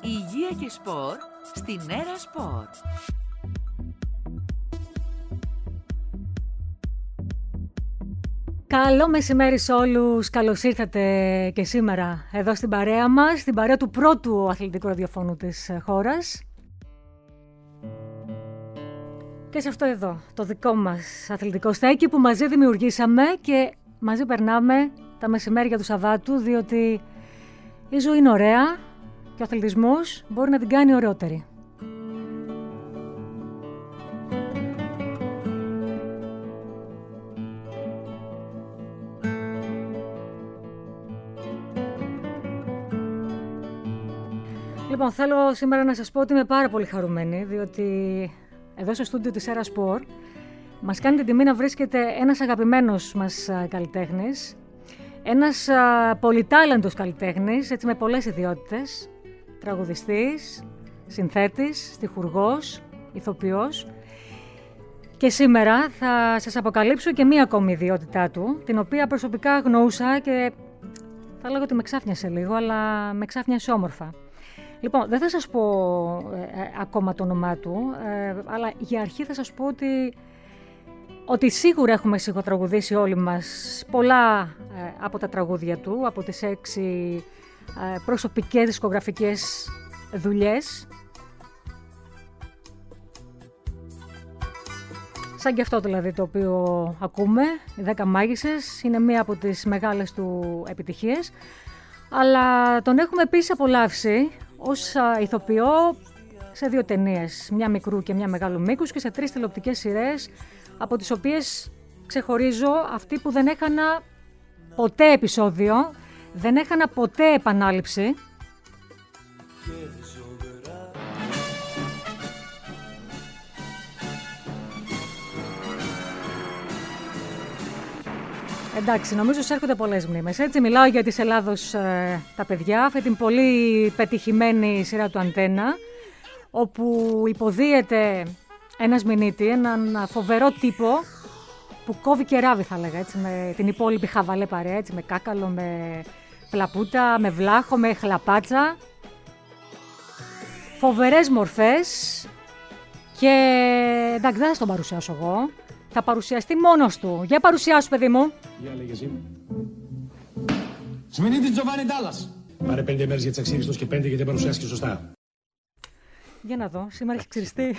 Υγεία και σπορ στην Έρα Σπορ. Καλό μεσημέρι σε όλους. Καλώς ήρθατε και σήμερα εδώ στην παρέα μας, στην παρέα του πρώτου αθλητικού ραδιοφώνου της χώρας. Και σε αυτό εδώ, το δικό μας αθλητικό στέκι που μαζί δημιουργήσαμε και μαζί περνάμε τα μεσημέρια του Σαββάτου, διότι η ζωή είναι ωραία και ο αθλητισμός μπορεί να την κάνει ωραιότερη. Λοιπόν, θέλω σήμερα να σας πω ότι είμαι πάρα πολύ χαρούμενη, διότι εδώ στο στούντιο της Έρα Σπορ μας κάνει την τιμή να βρίσκεται ένας αγαπημένος μας καλλιτέχνης, ένας πολυτάλαντος καλλιτέχνης, έτσι με πολλές ιδιότητες, τραγουδιστής, συνθέτης, στιχουργός, ηθοποιός. Και σήμερα θα σας αποκαλύψω και μία ακόμη ιδιότητά του, την οποία προσωπικά γνώρισα και θα λέγω ότι με ξάφνιασε λίγο, αλλά με ξάφνιασε όμορφα. Λοιπόν, δεν θα σας πω ακόμα το όνομά του, αλλά για αρχή θα σας πω ότι σίγουρα έχουμε συγχωτραγουδήσει όλοι μας πολλά από τα τραγούδια του, από τις 6 προσωπικές δισκογραφικές δουλειές. Σαν και αυτό δηλαδή το οποίο ακούμε, οι 10 μάγισσες, είναι μία από τις μεγάλες του επιτυχίες. Αλλά τον έχουμε επίσης απολαύσει ως ηθοποιό σε 2 ταινίες, μια μικρού και μια μεγάλου μήκους, και σε 3 τηλεοπτικές σειρές, από τις οποίες ξεχωρίζω αυτή που δεν έχανα ποτέ επεισόδιο, δεν έχανα ποτέ επανάληψη. Εντάξει, νομίζω ότι έρχονται πολλές μνήμες. Έτσι, μιλάω για της Ελλάδος τα παιδιά, αυτή την πολύ πετυχημένη σειρά του Αντένα, όπου υποδίεται ένας μηνύτη, έναν φοβερό τύπο που κόβει κεράβι, θα λέγα, έτσι, με την υπόλοιπη χαβαλέ παρέα, έτσι, με κάκαλο, με πλαπούτα, με βλάχο, με χλαπάτσα. Φοβερές μορφές και εντάξει, δεν θα τον παρουσιάσω εγώ. Θα παρουσιαστεί μόνος του. Για παρουσιάσου, παιδί μου. Για λέγε εσύ. Σμηνίτης Τζοβάνι Ντάλλας. Πάρε 5 μέρες για τις αξίριστος και 5 γιατί δεν παρουσιάστηκε σωστά. Για να δω, σήμερα έχει ξυριστεί.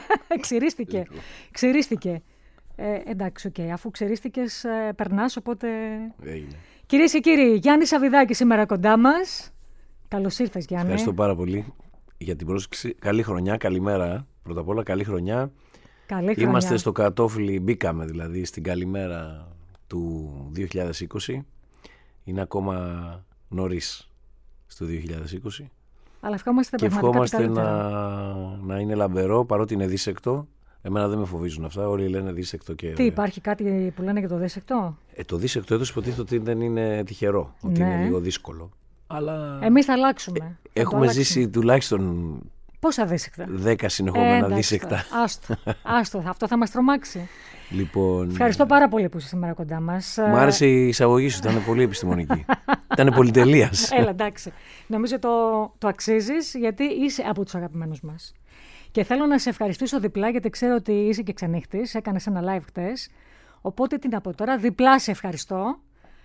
Ξυρίστηκε. Εντάξει, οκ. Αφού ξυρίστηκες, περνάς, οπότε... Έγινε. Κυρίες και κύριοι, Γιάννη Σαββιδάκη σήμερα κοντά μας. Καλώς ήρθες, Γιάννη. Ευχαριστώ πάρα πολύ για την πρόσκληση. Καλή χρονιά, καλημέρα. Πρώτα απ' όλα, καλή χρονιά. Είμαστε στο κατόφλι, μπήκαμε δηλαδή στην καλημέρα του 2020. Είναι ακόμα νωρίς στο 2020. Αλλά ευχόμαστε και ευχόμαστε να είναι λαμπερό, παρότι είναι δίσεκτο. Εμένα δεν με φοβίζουν αυτά, όλοι λένε δίσεκτο και... Τι, υπάρχει κάτι που λένε για το δίσεκτο? Το δίσεκτο έτος υποτίθεται ότι δεν είναι τυχερό, ότι είναι λίγο δύσκολο. Αλλά... Εμείς θα αλλάξουμε. Έχουμε ζήσει τουλάχιστον... Πόσα δίσεκτα? 10 συνεχόμενα δίσεκτα. Άστο, αυτό θα μας τρομάξει. Λοιπόν, ευχαριστώ πάρα πολύ που είσαι σήμερα κοντά μας. Μ' άρεσε η εισαγωγή σου, ήταν πολύ επιστημονική. Ήταν πολυτελείας. Έλα, εντάξει. Νομίζω το αξίζεις, γιατί είσαι από τους αγαπημένους μας. Και θέλω να σε ευχαριστήσω διπλά, γιατί ξέρω ότι είσαι και ξενύχτης. Έκανες ένα live χτες. Οπότε τι να πω τώρα, διπλά σε ευχαριστώ.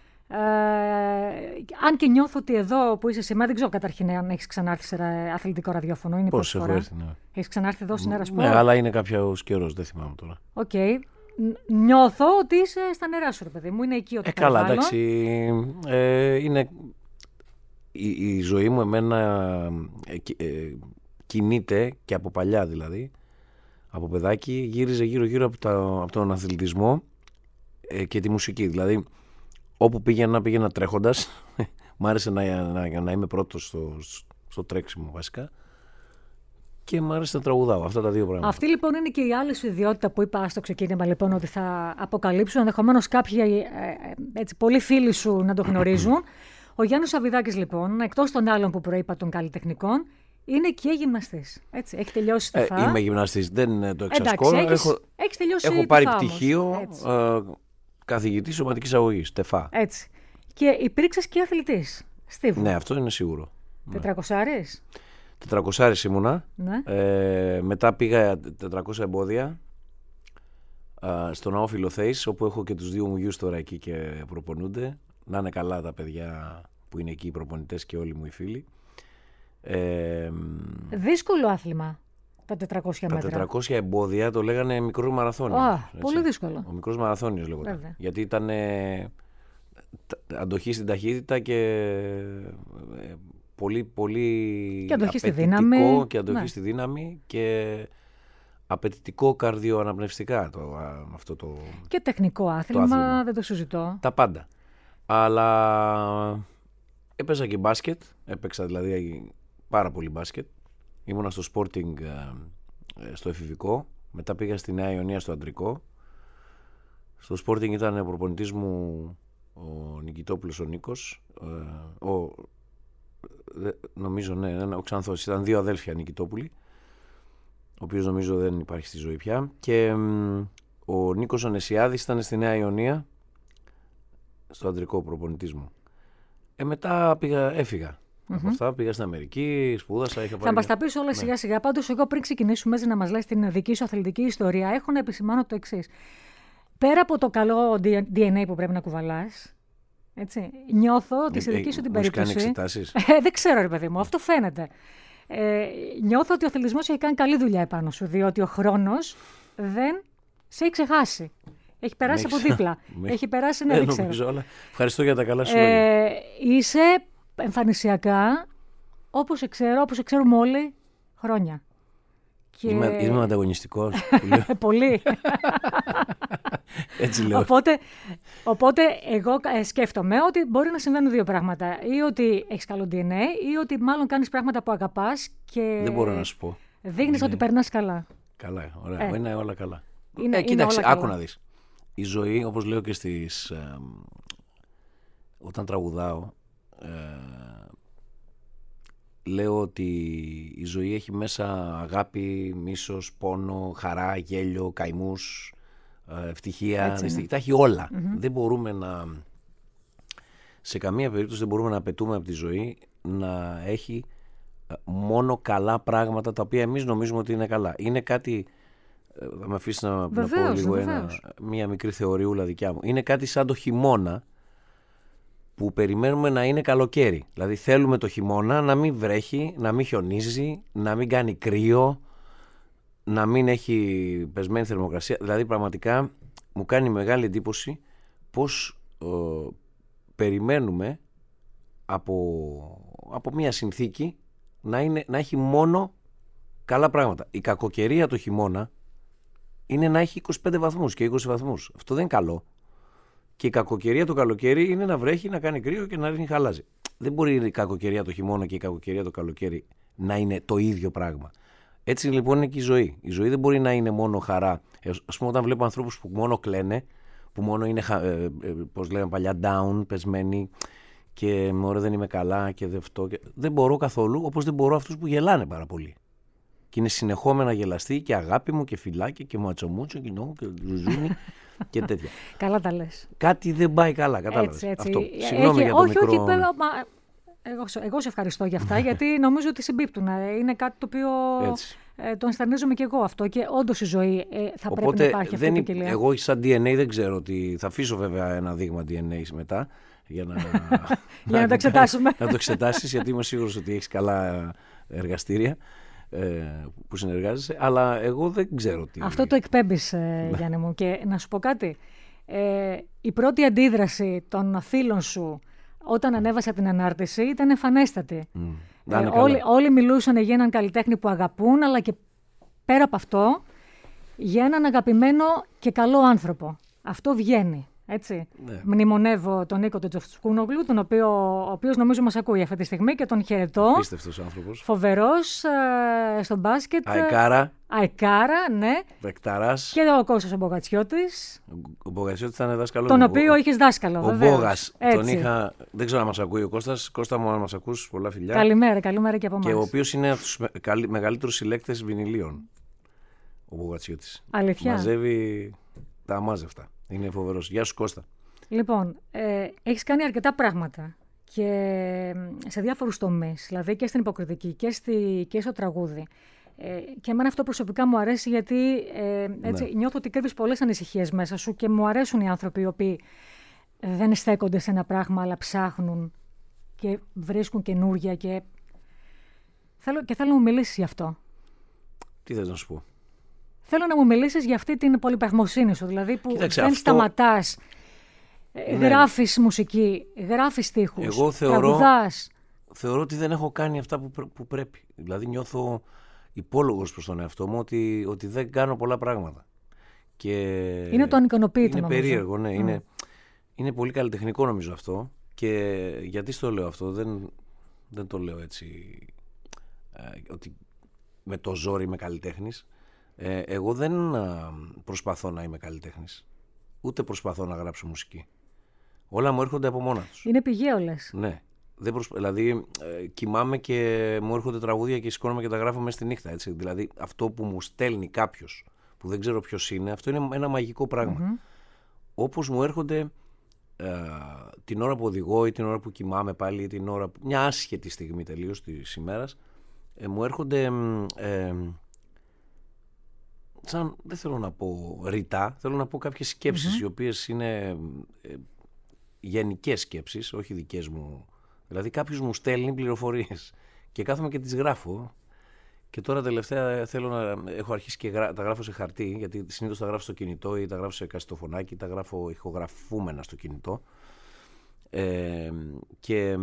Αν και νιώθω ότι εδώ που είσαι σήμερα, δεν ξέρω καταρχήν αν έχεις ξανάρθει σε αθλητικό ραδιόφωνο. Είναι η πρώτη φορά. Έχεις ξανάρθει εδώ στην Έρα Σπορ? Ναι, αλλά είναι κάποιος καιρός, δεν θυμάμαι τώρα. Οκ. Νιώθω ότι είσαι στα νερά σου, ρε παιδί μου. Είναι εκεί ότι καλά, εντάξει. Είναι η ζωή μου εμένα κινείται και από παλιά δηλαδή. Από παιδάκι γύριζε γύρω-γύρω από τον αθλητισμό και τη μουσική. Δηλαδή, όπου πήγαινα τρέχοντας. Μ' άρεσε να είμαι πρώτος στο τρέξιμο βασικά. Και μ' άρεσε να τραγουδάω. Αυτά τα 2 πράγματα. Αυτή λοιπόν είναι και η άλλη σου ιδιότητα που είπα στο ξεκίνημα, λοιπόν, ότι θα αποκαλύψω. Ενδεχομένως κάποιοι έτσι, πολλοί φίλοι σου να το γνωρίζουν. Ο Γιάννης Σαββιδάκης, λοιπόν, εκτός των άλλων που προείπα των καλλιτεχνικών, είναι και γυμναστής. Έτσι, έχει τελειώσει τα ΦΑ. Είμαι γυμναστής, δεν το εξασκώ. Έχεις τελειώσει. Έχω πάρει πτυχίο καθηγητής σωματικής αγωγής, ΤΕΦΑ. Έτσι. Και υπήρξες και αθλητής. Στίβου. Ναι, αυτό είναι σίγουρο. 400άρες. 400 ήμουνα. Ναι. Μετά πήγα 400 εμπόδια στον Ναόφιλο Θέης, όπου έχω και τους δύο μου γιους τώρα εκεί και προπονούνται. Να είναι καλά τα παιδιά που είναι εκεί, οι προπονητές και όλοι μου οι φίλοι. Δύσκολο άθλημα τα 400 μέτρα. Τα 400 εμπόδια το λέγανε μικρός μαραθώνιος. Πολύ δύσκολο. Ο μικρός μαραθώνιος λέγονταν. Γιατί ήταν αντοχή στην ταχύτητα και πολύ, πολύ και αντοχή στη δύναμη. Και αντοχή στη δύναμη και απαιτητικό καρδιοαναπνευστικά αυτό το. Και τεχνικό άθλημα, δεν το συζητώ. Τα πάντα. Αλλά έπαιζα και μπάσκετ. Έπαιξα δηλαδή πάρα πολύ μπάσκετ. Ήμουνα στο Sporting στο εφηβικό. Μετά πήγα στη Νέα Ιωνία στο αντρικό. Στο Sporting ήταν ο προπονητής μου ο Νικητόπουλος ο Νίκος. Νομίζω ο Ξανθός. Ήταν δύο αδέλφια Νικητόπουλοι, ο οποίος νομίζω δεν υπάρχει στη ζωή πια. Και ο Νίκος ο Νεσιάδης ήταν στη Νέα Ιωνία, στο αντρικό προπονητής μου. Μετά έφυγα. Από αυτά πήγα στην Αμερική, σπούδασα. Θα μας τα πεις όλα σιγά σιγά. Πάντως, εγώ πριν ξεκινήσουμε να μας λες την δική σου αθλητική ιστορία, έχω να επισημάνω το εξής. Πέρα από το καλό DNA που πρέπει να κουβαλάς, έτσι, νιώθω ότι στη δική σου την περίπτωση. Κάνει εξετάσεις. Δεν ξέρω, ρε παιδί μου, αυτό φαίνεται. Νιώθω ότι ο αθλητισμός έχει κάνει καλή δουλειά επάνω σου, διότι ο χρόνος δεν σε έχει ξεχάσει. Έχει περάσει από δίπλα. Έχει περάσει, δεν ξέρω. Όλα. Ευχαριστώ για τα καλά σου λόγια. Είσαι εμφανισιακά, όπως ξέρουμε όλοι, χρόνια. Και... Είμαι ανταγωνιστικός. Πολύ. Έτσι λέω. Οπότε εγώ σκέφτομαι ότι μπορεί να συμβαίνουν δύο πράγματα. Ή ότι έχεις καλό DNA, ή ότι μάλλον κάνεις πράγματα που αγαπάς και δεν μπορώ να σου πω. Δείχνεις ότι περνάς καλά. Καλά, ωραία. Είναι όλα καλά. Κοίταξε, άκου να δεις. Η ζωή, όπως λέω και όταν τραγουδάω, λέω ότι η ζωή έχει μέσα αγάπη, μίσος, πόνο, χαρά, γέλιο, καημούς, ευτυχία, τα έχει όλα. Δεν μπορούμε σε καμία περίπτωση δεν μπορούμε να απαιτούμε από τη ζωή να έχει μόνο καλά πράγματα τα οποία εμείς νομίζουμε ότι είναι καλά. Είναι κάτι, θα με αφήσεις να πω λίγο μία μικρή θεωριούλα δικιά μου. Είναι κάτι σαν το χειμώνα που περιμένουμε να είναι καλοκαίρι. Δηλαδή θέλουμε το χειμώνα να μην βρέχει, να μην χιονίζει, να μην κάνει κρύο, να μην έχει πεσμένη θερμοκρασία. Δηλαδή πραγματικά μου κάνει μεγάλη εντύπωση πώς περιμένουμε από μια συνθήκη να έχει μόνο καλά πράγματα. Η κακοκαιρία το χειμώνα είναι να έχει 25 βαθμούς και 20 βαθμούς. Αυτό δεν είναι καλό. Και η κακοκαιρία το καλοκαίρι είναι να βρέχει, να κάνει κρύο και να ρίχνει χαλάζι. Δεν μπορεί η κακοκαιρία το χειμώνα και η κακοκαιρία το καλοκαίρι να είναι το ίδιο πράγμα. Έτσι λοιπόν είναι και η ζωή. Η ζωή δεν μπορεί να είναι μόνο χαρά. Ας πούμε, όταν βλέπω ανθρώπους που μόνο κλαίνε, που μόνο είναι, πώς λέγανε παλιά, down, πεσμένοι και μωρέ δεν είμαι καλά και δεν μπορώ καθόλου, όπως δεν μπορώ αυτούς που γελάνε πάρα πολύ. Και είναι συνεχόμενα γελαστοί και αγάπη μου και φιλάκια και ματσομούτσο και νόμου και ζουζούνι και τέτοια. Καλά τα λες. Κάτι δεν πάει καλά, κατάλαβες. Έτσι. Αυτό. Συγγνώμη για το όχι, μικρό... Εγώ σε ευχαριστώ για αυτά, γιατί νομίζω ότι συμπίπτουν. Είναι κάτι το οποίο το ενστερνίζομαι και εγώ αυτό και όντως η ζωή θα πρέπει να υπάρχει αυτή η ποικιλία. Εγώ σαν DNA δεν ξέρω ότι θα αφήσω βέβαια ένα δείγμα DNA μετά για να το εξετάσουμε. Να το εξετάσεις, γιατί είμαι σίγουρος ότι έχεις καλά εργαστήρια που συνεργάζεσαι, αλλά εγώ δεν ξέρω τι... Αυτό το εκπέμπεις, Γιάννη μου, και να σου πω κάτι. Η πρώτη αντίδραση των φίλων σου όταν ανέβασα την ανάρτηση ήταν εμφανέστατη. Όλοι μιλούσαν για έναν καλλιτέχνη που αγαπούν, αλλά και πέρα από αυτό, για έναν αγαπημένο και καλό άνθρωπο. Αυτό βγαίνει. Έτσι. Ναι. Μνημονεύω τον Νίκο τον Τζοφτσκούνογλου, ο οποίος νομίζω μας ακούει αυτή τη στιγμή και τον χαιρετώ. Απίστευτος άνθρωπος. Φοβερός στο μπάσκετ. Αεκάρα, ναι. Βεκταράς. Και ο Κώστας ο Μπογατσιώτης. Ο Μπογατσιώτης ήταν δάσκαλο. Τον οποίο είχες δάσκαλο. Ο Μπόγας. Τον είχα. Δεν ξέρω αν μας ακούει ο Κώστας. Κώστα μου, αν μας ακούς, πολλά φιλιά. Καλημέρα και από εμάς. Και ο οποίος είναι από τους μεγαλύτερους συλλέκτες βινιλίων. Ο Μπογατσιώτης. Αλήθεια. Μαζεύει τα αμάζευτα. Είναι φοβερός. Γεια σου, Κώστα. Λοιπόν, έχεις κάνει αρκετά πράγματα και σε διάφορους τομείς, δηλαδή και στην υποκριτική και στο τραγούδι. Και εμένα αυτό προσωπικά μου αρέσει γιατί έτσι, νιώθω ότι κρύβεις πολλές ανησυχίες μέσα σου και μου αρέσουν οι άνθρωποι οι οποίοι δεν στέκονται σε ένα πράγμα αλλά ψάχνουν και βρίσκουν καινούργια και θέλω να μου μιλήσεις γι' αυτό. Τι θες να σου πω? Θέλω να μου μιλήσεις για αυτή την πολυπραγμοσύνη σου, δηλαδή που δεν σταματάς. Γράφεις μουσική, γράφεις στίχους, εγώ τραγουδάς. Θεωρώ ότι δεν έχω κάνει αυτά που πρέπει. Δηλαδή νιώθω υπόλογος προς τον εαυτό μου ότι δεν κάνω πολλά πράγματα. Και είναι το ανικανοποίητο, είναι περίεργο, ναι. Είναι πολύ καλλιτεχνικό νομίζω αυτό. Και γιατί στο λέω αυτό, δεν το λέω έτσι ότι με το ζόρι είμαι καλλιτέχνης. Εγώ δεν προσπαθώ να είμαι καλλιτέχνης. Ούτε προσπαθώ να γράψω μουσική. Όλα μου έρχονται από μόνα τους. Είναι πηγαίο, λες. Ναι. Δηλαδή κοιμάμαι και μου έρχονται τραγούδια και σηκώνομαι και τα γράφω μέσα στη νύχτα. Έτσι. Δηλαδή αυτό που μου στέλνει κάποιος που δεν ξέρω ποιος είναι, αυτό είναι ένα μαγικό πράγμα. Όπως μου έρχονται την ώρα που οδηγώ ή την ώρα που κοιμάμαι πάλι ή την ώρα μια άσχετη στιγμή τελείως της ημέρας, μου έρχονται σαν, δεν θέλω να πω ρητά, θέλω να πω κάποιες σκέψεις οι οποίες είναι γενικές σκέψεις, όχι δικές μου. Δηλαδή κάποιος μου στέλνει πληροφορίες και κάθομαι και τις γράφω. Και τώρα τελευταία έχω αρχίσει και τα γράφω σε χαρτί, γιατί συνήθως τα γράφω στο κινητό ή τα γράφω σε κασετοφωνάκι, τα γράφω ηχογραφούμενα στο κινητό. Και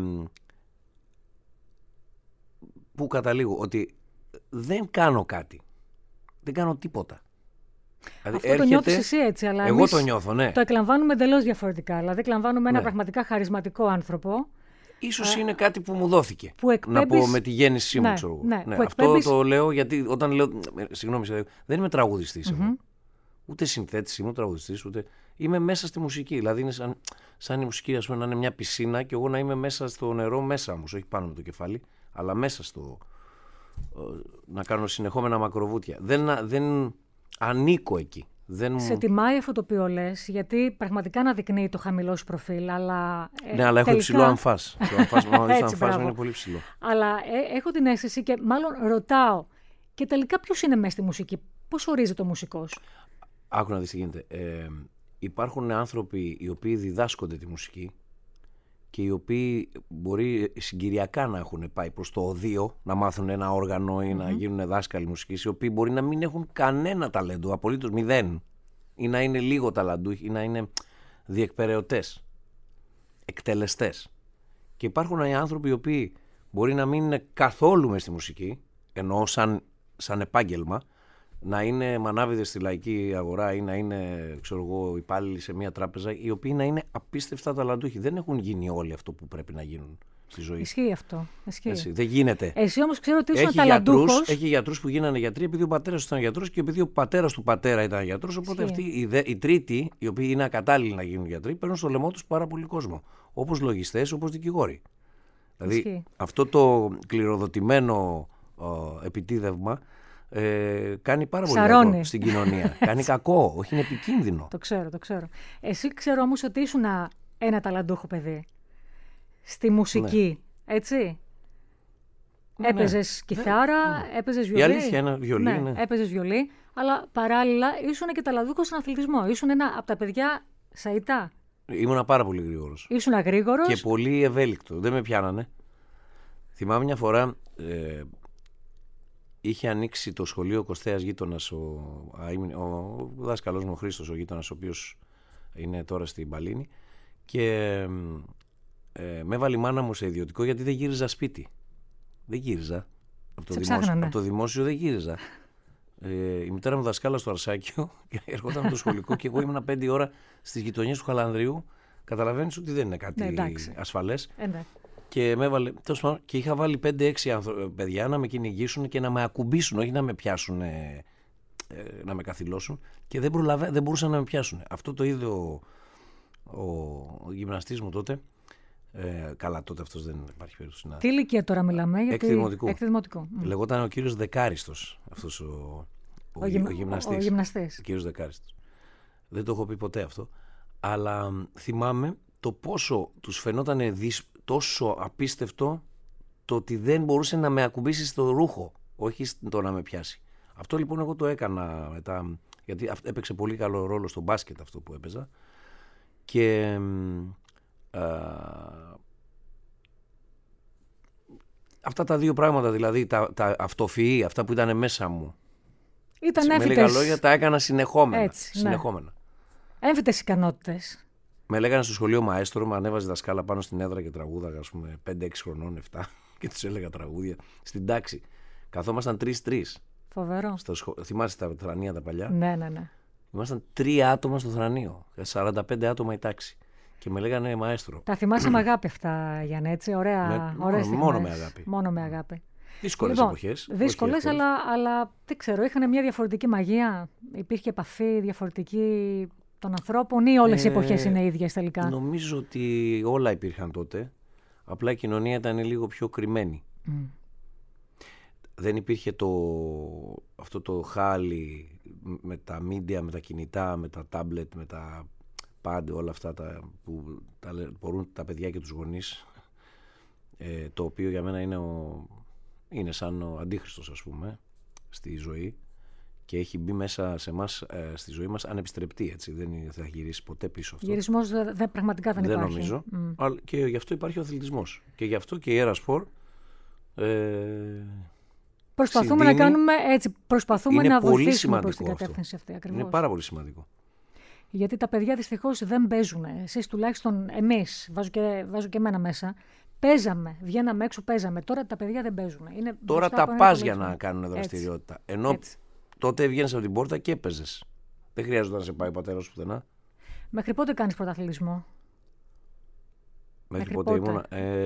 που καταλήγω ότι δεν κάνω κάτι. Δεν κάνω τίποτα. Δηλαδή, αυτό το νιώθεις εσύ έτσι, αλλά εγώ το νιώθω, ναι. Το εκλαμβάνουμε εντελώς διαφορετικά. Δηλαδή, εκλαμβάνουμε ένα πραγματικά χαρισματικό άνθρωπο. Ίσως είναι κάτι που μου δόθηκε. Που εκπέμπεις... Να πω με τη γέννησή μου, ξέρω εγώ. Ναι, αυτό εκπέμπεις... το λέω γιατί όταν λέω. Συγγνώμη, δεν είμαι τραγουδιστής εγώ. Ούτε συνθέτης, είμαι τραγουδιστής, ούτε. Είμαι μέσα στη μουσική. Δηλαδή είναι σαν η μουσική, ας πούμε, να είναι μια πισίνα και εγώ να είμαι μέσα στο νερό, μέσα όμως, όχι πάνω με το κεφάλι, αλλά μέσα στο. Να κάνω συνεχόμενα μακροβούτια. Δεν ανήκω εκεί. Σε τιμάει αυτό το οποίο λες, γιατί πραγματικά αναδεικνύει το χαμηλό σου προφίλ, αλλά. Ναι, αλλά έχω υψηλό αμφάς. Το αμφάς μου είναι πολύ ψηλό. Αλλά έχω την αίσθηση και μάλλον ρωτάω, και τελικά ποιος είναι μέσα στη μουσική, πώς ορίζεται ο μουσικός? Άκου να δεις τι γίνεται. Υπάρχουν άνθρωποι οι οποίοι διδάσκονται τη μουσική και οι οποίοι μπορεί συγκυριακά να έχουν πάει προς το οδείο, να μάθουν ένα όργανο ή να γίνουν δάσκαλοι μουσικής, οι οποίοι μπορεί να μην έχουν κανένα ταλέντο, απολύτως μηδέν, ή να είναι λίγο ταλαντούχοι, ή να είναι διεκπεραιωτές, εκτελεστές. Και υπάρχουν οι άνθρωποι οι οποίοι μπορεί να μην είναι καθόλου μες στη μουσική, ενώ σαν επάγγελμα, να είναι μανάβιδες στη λαϊκή αγορά ή να είναι, ξέρω εγώ, υπάλληλοι σε μια τράπεζα, οι οποίοι να είναι απίστευτα ταλαντούχοι. Δεν έχουν γίνει όλοι αυτό που πρέπει να γίνουν στη ζωή. Ισχύει αυτό. Ισχύει. Δεν γίνεται. Εσύ όμως ξέρω ότι ήσουν ταλαντούχος. Έχει γιατρούς που γίνανε γιατροί επειδή ο πατέρας του ήταν γιατρός και επειδή ο πατέρας του πατέρα ήταν γιατρός. Οπότε αυτοί οι τρίτοι, οι οποίοι είναι ακατάλληλοι να γίνουν γιατροί, παίρνουν στο λαιμό τους πάρα πολύ κόσμο. Όπως λογιστές, όπως δικηγόροι. Δηλαδή αυτό το κληροδοτημένο επιτίδευμα. Κάνει πάρα πολύ κακό στην κοινωνία. Κάνει κακό, όχι, είναι επικίνδυνο. Το ξέρω. Εσύ ξέρω όμως ότι ήσουν ένα ταλαντούχο παιδί στη μουσική, έτσι. Έπαιζες κιθάρα, έπαιζες βιολί. Η αλήθεια είναι βιολί, ναι. Έπαιζες βιολί, αλλά παράλληλα ήσουν και ταλαντούχος στον αθλητισμό. Ήσουν ένα από τα παιδιά σαΐτά. Ήμουνα πάρα πολύ γρήγορος. Ήσουν γρήγορος. Και πολύ ευέλικτο. Δεν με πιάνανε. Θυμάμαι μια φορά. Είχε ανοίξει το σχολείο Κωστέας γείτονας, ο δάσκαλός μου ο Χρήστος, ο γείτονας, ο οποίος είναι τώρα στην Παλίνη, και με έβαλε η μάνα μου σε ιδιωτικό γιατί δεν γύριζα σπίτι. Δεν γύριζα. Από το δημόσιο δεν γύριζα. Η μητέρα μου δασκάλα στο Αρσάκιο και ερχόταν το σχολικό και εγώ ήμουν 5 ώρα στις γειτονιές του Χαλανδρίου. Καταλαβαίνεις ότι δεν είναι κάτι ασφαλές. Και με έβαλε, και είχα βάλει 5-6 παιδιά να με κυνηγήσουν και να με ακουμπήσουν, όχι να με πιάσουν, να με καθυλώσουν, και δεν μπορούσαν να με πιάσουν. Αυτό το είδε ο γυμναστής μου τότε. Καλά, τότε αυτός δεν υπάρχει περίπτωση να. Τι ηλικία τώρα μιλάμε? Εκδημοτικό. Λεγόταν ο κύριος Δεκάριστος αυτός ο γυμναστής. Ο κύριος Δεκάριστος. Δεν το έχω πει ποτέ αυτό. Αλλά θυμάμαι το πόσο τους φαινόταν τόσο απίστευτο το ότι δεν μπορούσε να με ακουμπήσει στο ρούχο, όχι το να με πιάσει. Αυτό λοιπόν εγώ το έκανα μετά, γιατί έπαιξε πολύ καλό ρόλο στο μπάσκετ αυτό που έπαιζα και αυτά τα δύο πράγματα, δηλαδή τα αυτοφυή, αυτά που ήταν μέσα μου, ήταν με λίγα λόγια τα έκανα συνεχόμενα. Έτσι, συνεχόμενα. Ναι. Έμφυτες ικανότητες. Με λέγανε στο σχολείο μαέστρο, με ανέβαζε δασκάλα πάνω στην έδρα και τραγούδαγα, ας πούμε, 5-6 χρονών, 7 και τους έλεγα τραγούδια στην τάξη. Καθόμασταν 3-3. Φοβερό. Θυμάσαι τα θρανία τα παλιά? Ναι. Ήμασταν 3 άτομα στο θρανίο, 45 άτομα η τάξη. Και με λέγανε μαέστρο. Τα θυμάσαι με αγάπη αυτά, Γιάννη, έτσι. Ωραία. Μόνο με αγάπη. Μόνο με αγάπη. Δύσκολες εποχές. Δύσκολες, αλλά δεν ξέρω, είχαν μια διαφορετική μαγεία. Υπήρχε επαφή διαφορετική των ανθρώπων ή όλες οι εποχές είναι ίδιες τελικά? Νομίζω ότι όλα υπήρχαν τότε. Απλά η κοινωνία ήταν λίγο πιο κρυμμένη. Δεν υπήρχε αυτό το χάλι με τα media, με τα κινητά, με τα tablet, με τα pad, όλα αυτά που μπορούν τα παιδιά και τους γονείς, το οποίο για μένα είναι σαν ο αντίχριστος, ας πούμε, στη ζωή και έχει μπει μέσα σε εμάς, στη ζωή μας ανεπιστρεπτή, έτσι, δεν θα γυρίσει ποτέ πίσω αυτό. Γυρισμός πραγματικά δεν υπάρχει. Δεν νομίζω, και γι' αυτό υπάρχει ο αθλητισμός και γι' αυτό και η Έρα Σπορ προσπαθούμε να κάνουμε έτσι, να βοηθήσουμε προς την αυτό. κατεύθυνση αυτή ακριβώς. Είναι πάρα πολύ σημαντικό. Γιατί τα παιδιά δυστυχώς δεν παίζουν. Εσείς τουλάχιστον, εμείς, βάζω και εμένα μέσα, παίζαμε, βγαίναμε έξω, παίζαμε. Τώρα τα παιδιά δεν παίζουν. Τώρα τα πας για να κάνουν δραστηριότητα. Ενώ τότε βγαίνεις από την πόρτα και έπαιζες. Δεν χρειάζεται να σε πάει ο πατέρας σου πουθενά. Μέχρι πότε κάνεις πρωταθλητισμό? Μέχρι πότε ήμουνα?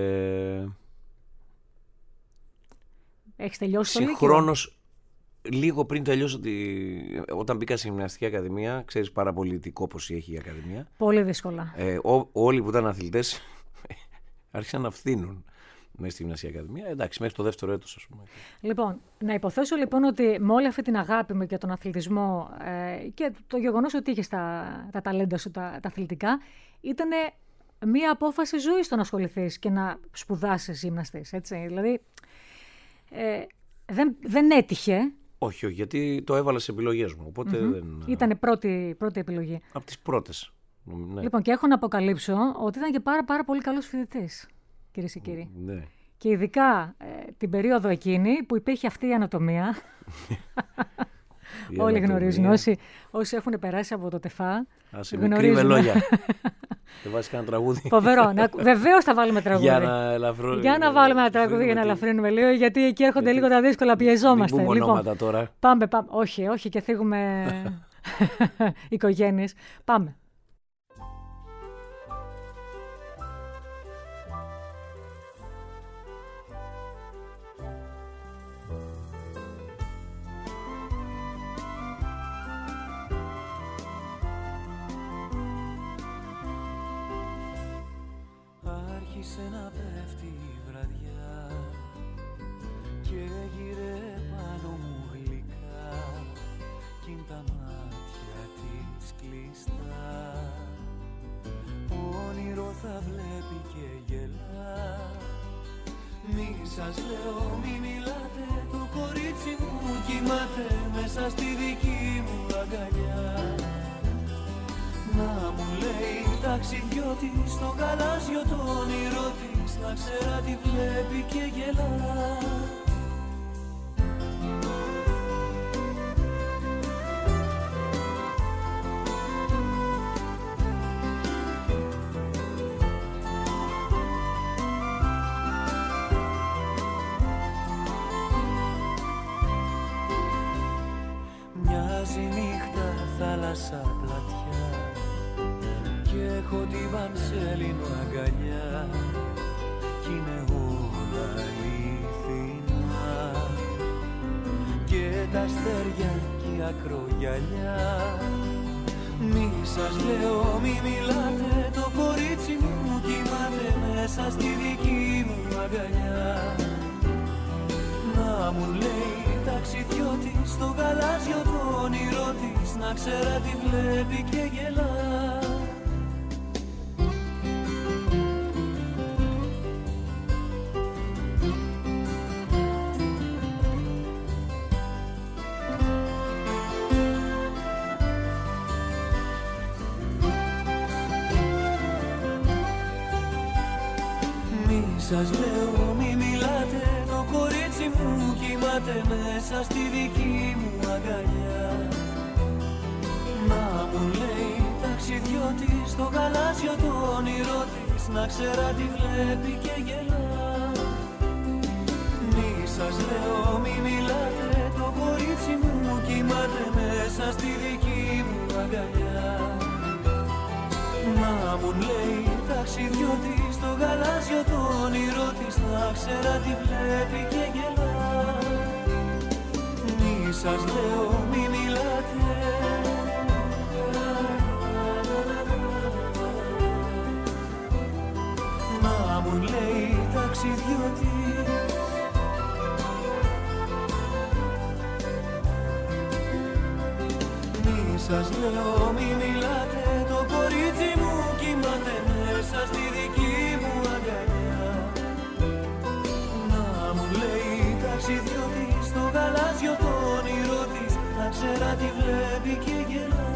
Έχεις τελειώσει το Λύκειο? Συγχρόνως, λίγο πριν τελειώσω, όταν μπήκα στη Γυμναστική Ακαδημία, ξέρεις πάρα πολύ τι κόπωση έχει η Ακαδημία. Πολύ δύσκολα. Όλοι που ήταν αθλητές άρχισαν να φθήνουν μέσα στη Γυμναστική Ακαδημία. Εντάξει, μέχρι το δεύτερο έτος, ας πούμε. Λοιπόν, να υποθέσω λοιπόν ότι με όλη αυτή την αγάπη μου για τον αθλητισμό και το γεγονός ότι είχες τα ταλέντα σου, τα αθλητικά, ήταν μία απόφαση ζωής το να ασχοληθείς και να σπουδάσεις γυμναστής, έτσι. Δηλαδή, δεν έτυχε. Όχι, γιατί το έβαλα σε επιλογές μου. Οπότε Ήταν πρώτη επιλογή. Από τις πρώτες. Ναι. Λοιπόν, και έχω να αποκαλύψω ότι ήταν και πάρα πολύ καλός φοιτητής, κυρίες και κύριοι. Ναι. Και ειδικά την περίοδο εκείνη που υπήρχε αυτή η ανατομία. Όλοι γνωρίζουν. Όσοι έχουν περάσει από το ΤΕΦΑ. Γνωρίζουν. Λόγια. Δεν βάζει κανένα τραγούδι. Φοβερό. Βεβαίως θα βάλουμε τραγούδι. Για να βάλουμε ένα τραγούδι για να ελαφρύνουμε λίγο, γιατί εκεί έρχονται λίγο τα δύσκολα, πιεζόμαστε. Μην πούμε ονόματα τώρα. Πάμε. Όχι, και θίγουμε οικογένειες. Πάμε. Άρχισε να πέφτει η βραδιά και γύρε πάνω μου γλυκά κι είναι τα μάτια της κλειστά. Όνειρο θα βλέπει και γελά. Μη σας λέω μη μιλάτε, το κορίτσι μου κοιμάται μέσα στη δική μου αγκαλιά. Να μου λέει ταξιδιώτη στο γαλάζιο το όνειρό της, να ξέρα τι βλέπει και γελά. Μοιάζει νύχτα θάλασσα πλατιά και έχω τη Βανσέλινο αγκαλιά κι είναι όλα αληθινά και τα αστέρια κι η ακρογιαλιά. Μη σας λέω μη μιλάτε, το κορίτσι μου κοιμάται μέσα στη δική μου αγκαλιά. Να μου λέει ταξιδιώτη στο γαλάζιο το όνειρό της, να ξέρα τι βλέπει και γελά. σας λέω μη μιλάτε, το κορίτσι μου κοιμάται μέσα στη δική μου αγκαλιά. Να μου λέει ταξιδιώτη στο γαλάζιο το όνειρό της, να ξέρα τι βλέπει και γελά. Μη σας λέω μη μιλάτε, το κορίτσι μου κοιμάται μέσα στη δική μου αγκαλιά. Να μου λέει ταξιδιώτη στο γαλάζιο το όνειρό της, να ξέρα τι βλέπει και γελά. Μη σας λέω μη μιλάτε. Να μου λέει ταξιδιώτη. Μη σας λέω μη μιλάτε, το κορίτσι μου κοιμάται μέσα στη δική μου αγκαλιά. Να μου λέει ταξιδιώτη στο γαλάζιο το όνειρό της, να ξέρα τι βλέπει και γελά.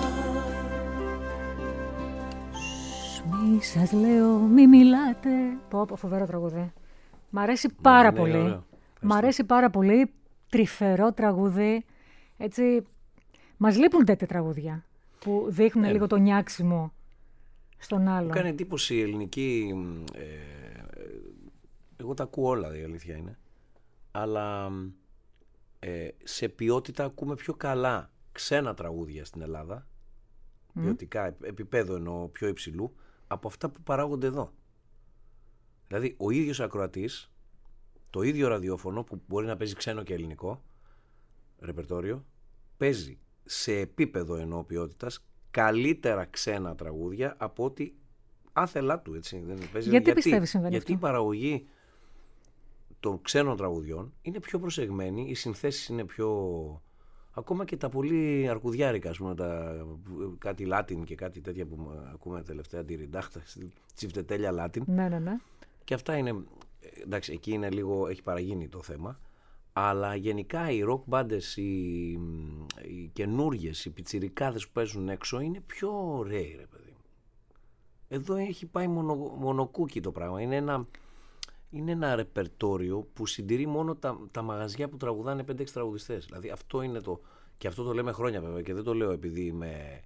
Μη σας λέω μη μιλάτε. Πω, φοβερό τραγούδι. Μ' αρέσει πάρα πολύ. Μ' αρέσει πάρα πολύ. Τρυφερό τραγούδι. Έτσι, μας λείπουν τέτοια τραγούδια που δείχνουν λίγο το νιάξιμο στον άλλον. Μου κάνει εντύπωση η ελληνική. Εγώ τα ακούω όλα, η αλήθεια είναι. Αλλά σε ποιότητα ακούμε πιο καλά ξένα τραγούδια στην Ελλάδα. Ποιοτικά, επίπεδο εννοώ πιο υψηλού, από αυτά που παράγονται εδώ. Δηλαδή, ο ίδιος ακροατής, το ίδιο ραδιόφωνο που μπορεί να παίζει ξένο και ελληνικό ρεπερτόριο, παίζει σε επίπεδο εννοώ ποιότητας καλύτερα ξένα τραγούδια από ότι άθελά του, έτσι. Δεν παίζει. Γιατί πιστεύεις συμβαίνει γιατί αυτό? η παραγωγή των ξένων τραγουδιών είναι πιο προσεγμένη, οι συνθέσεις είναι πιο... Ακόμα και τα πολύ αρκουδιάρικα, ας πούμε, κάτι Λάτιν και κάτι τέτοια που ακούμε τελευταία, τη ριντάχτα, τσιφτετέλια Λάτιν. Ναι. Και αυτά είναι, εντάξει, εκεί είναι λίγο, έχει παραγίνει το θέμα, αλλά γενικά οι rock μπάντες, οι καινούργιες, οι πιτσιρικάδες που παίζουν έξω είναι πιο ωραίοι, ρε παιδί. Εδώ έχει πάει μονοκούκι το πράγμα, είναι ένα ρεπερτόριο που συντηρεί μόνο τα μαγαζιά που τραγουδάνε 5-6 τραγουδιστές. Δηλαδή αυτό είναι το... Και αυτό το λέμε χρόνια βέβαια και δεν το λέω επειδή είμαι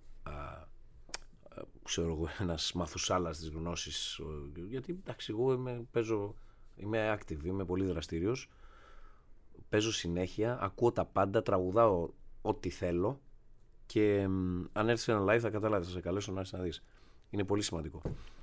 ξέρω εγώ ένας μαθουσάλας της γνώσης, γιατί εντάξει εγώ είμαι active, είμαι πολύ δραστήριος, παίζω συνέχεια, ακούω τα πάντα, τραγουδάω ό,τι θέλω και αν έρθεις σε ένα live θα καταλάβεις, θα σε καλέσω να έρθεις να δεις. Είναι πολύ σημαντικό.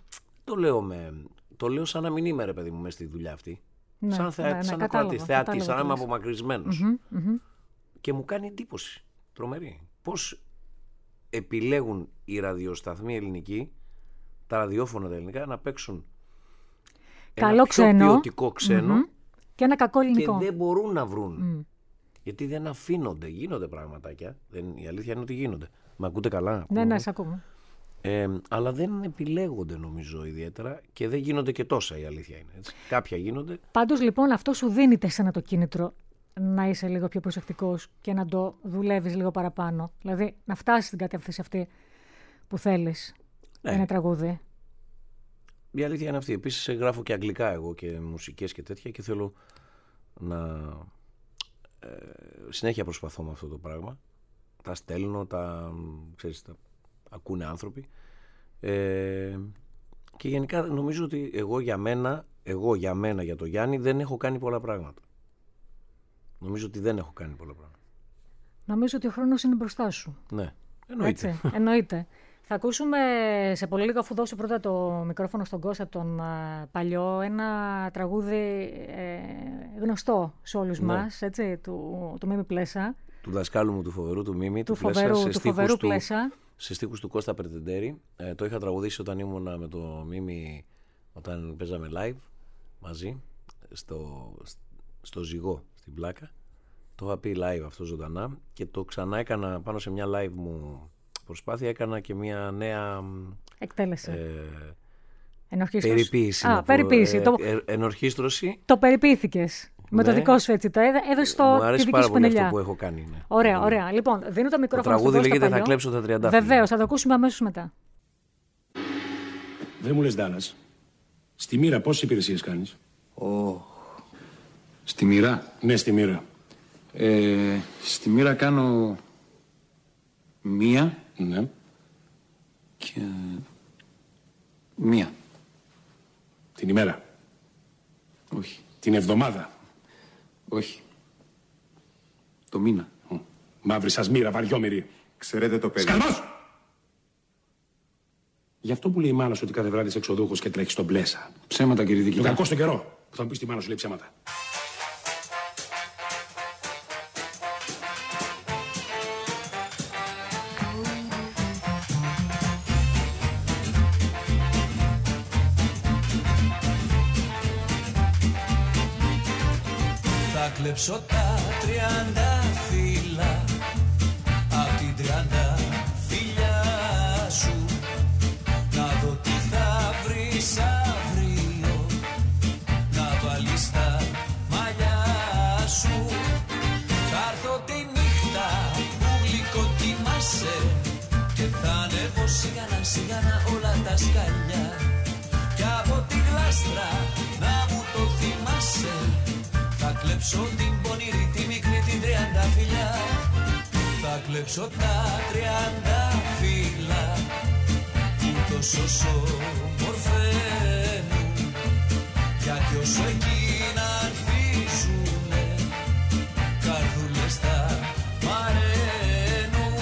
Το λέω σαν να μην είμαι, ρε παιδί μου, μέσα στη δουλειά αυτή. Ναι, σαν ακροατής, θεατής, σαν να είμαι απομακρυσμένος. Και μου κάνει εντύπωση τρομερή. Πώς επιλέγουν οι ραδιοσταθμοί ελληνικοί, τα ραδιόφωνα τα ελληνικά, να παίξουν καλό ένα ξένο, πιο ποιοτικό ξένο και ένα κακό ελληνικό. Και δεν μπορούν να βρουν. Γιατί δεν αφήνονται. Γίνονται πραγματάκια. Η αλήθεια είναι ότι γίνονται. Μα ακούτε καλά? Ναι, σ' ακούμε. Αλλά δεν επιλέγονται νομίζω ιδιαίτερα και δεν γίνονται και τόσα, η αλήθεια είναι. Έτσι. Κάποια γίνονται. Πάντως λοιπόν αυτό σου δίνει εσένα το κίνητρο να είσαι λίγο πιο προσεκτικός και να το δουλεύεις λίγο παραπάνω. Δηλαδή να φτάσεις στην κατεύθυνση αυτή που θέλεις. Ένα τραγούδι. Η αλήθεια είναι αυτή. Επίσης γράφω και αγγλικά εγώ και μουσικές και τέτοια και θέλω να συνέχεια προσπαθώ με αυτό το πράγμα. Τα στέλνω, ξέρεις, τα ακούνε άνθρωποι. Και γενικά νομίζω ότι εγώ για μένα, για το Γιάννη, δεν έχω κάνει πολλά πράγματα. Νομίζω ότι δεν έχω κάνει πολλά πράγματα. Νομίζω ότι ο χρόνος είναι μπροστά σου. Ναι, εννοείται. Έτσι, εννοείται. Θα ακούσουμε σε πολύ λίγο, αφού δώσω πρώτα το μικρόφωνο στον Κώστα τον Παλιό, ένα τραγούδι γνωστό σε όλους μας, έτσι, του Μίμη Πλέσα. Του δασκάλου μου του φοβερού, του Μίμη, του φοβερού Πλέσα. Σε στίχους του Κώστα Περτεντέρη. Το είχα τραγουδήσει όταν ήμουνα με το Μίμη, όταν παίζαμε live μαζί στο Ζυγό στην Πλάκα. Το είχα πει live αυτό ζωντανά και το ξανά έκανα πάνω σε μια live μου προσπάθεια, έκανα και μια νέα εκτέλεση. Περιποίηση. Περιποίηση. Ενορχίστρωση. Το περιποίηθηκες. Με το δικό σου έτσι. Το έδωσε το. Μου αρέσει πάρα πολύ αυτό που έχω κάνει. Ναι. Ωραία. Λοιπόν, δίνω το μικρόφωνο. Το τραγούδι λέγεται «Θα κλέψω τα 30». Βεβαίως, θα το ακούσουμε αμέσως μετά. Δεν μου λες Ντάνας. Στη Μοίρα πόσες υπηρεσίες κάνεις? Στη Μοίρα. Ναι, στη Μοίρα. Στη Μοίρα κάνω μία. Ναι. Και μία. Την ημέρα? Όχι. Την εβδομάδα? Όχι. Το μήνα. Μαύρη σας μοίρα, βαριόμοιρη. Ξέρετε το παιδί. Σκαλμός! Γι' αυτό που λέει η μάνα σου ότι κάθε βράδυ είσαι εξοδούχος και τρέχεις στον πλέσα. Ψέματα, κύριε Το Δικητά. κακό στον καιρό. Που θα μου πεις τη μάνα σου λέει ψέματα. Θα κλέψω τα 30 φύλλα απ' την 30 φιλιά σου, να δω τι θα βρεις αύριο, να βάλεις τα μαλλιά σου. Θα έρθω τη νύχτα που γλυκό κοιμάσαι και θα ανέβω σιγανά σιγανά όλα τα σκαλιά, κι από τη γλάστρα να μου το θυμάσαι. Θα κλέψω την πονηρή, τη μικρή, την 30 φιλιά. Θα κλέψω τα 30 φύλλα που τόσο μορφαίνουν, γιατί όσο εκείνα ανθίζουνε, καρδούλες θα μαραίνουν.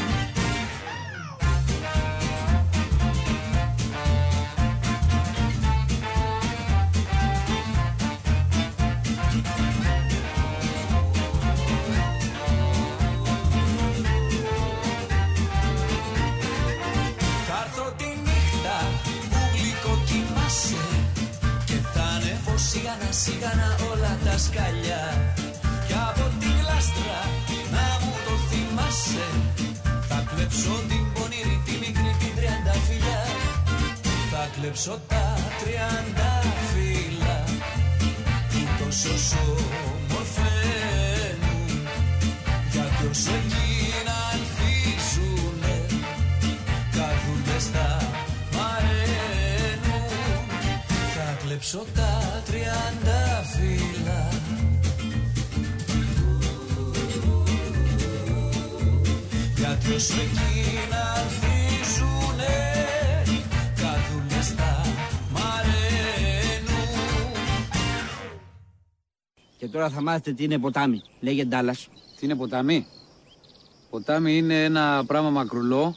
Σιγανά σιγανά όλα τα σκαλιά, κι από τη γλάστρα να μου το θυμάσαι. Θα κλέψω την πονηρή, τη μικρή, την 30 φιλιά. Θα κλέψω τα 30 φύλλα που τόσο μορφαίνουν, γιατί όσο εκείνα ανθίζουνε, καρδούλες θα μαραίνουν. Θα κλέψω τα 30 φύλλα, γιατί όσο εκείνα ανθίζουνε, καρδούλες θα μαραίνουν. Και τώρα θα μάθετε τι είναι ποτάμι. Λέγε Ντάλλας. Τι είναι ποτάμι? Ποτάμι είναι ένα πράγμα μακρουλό,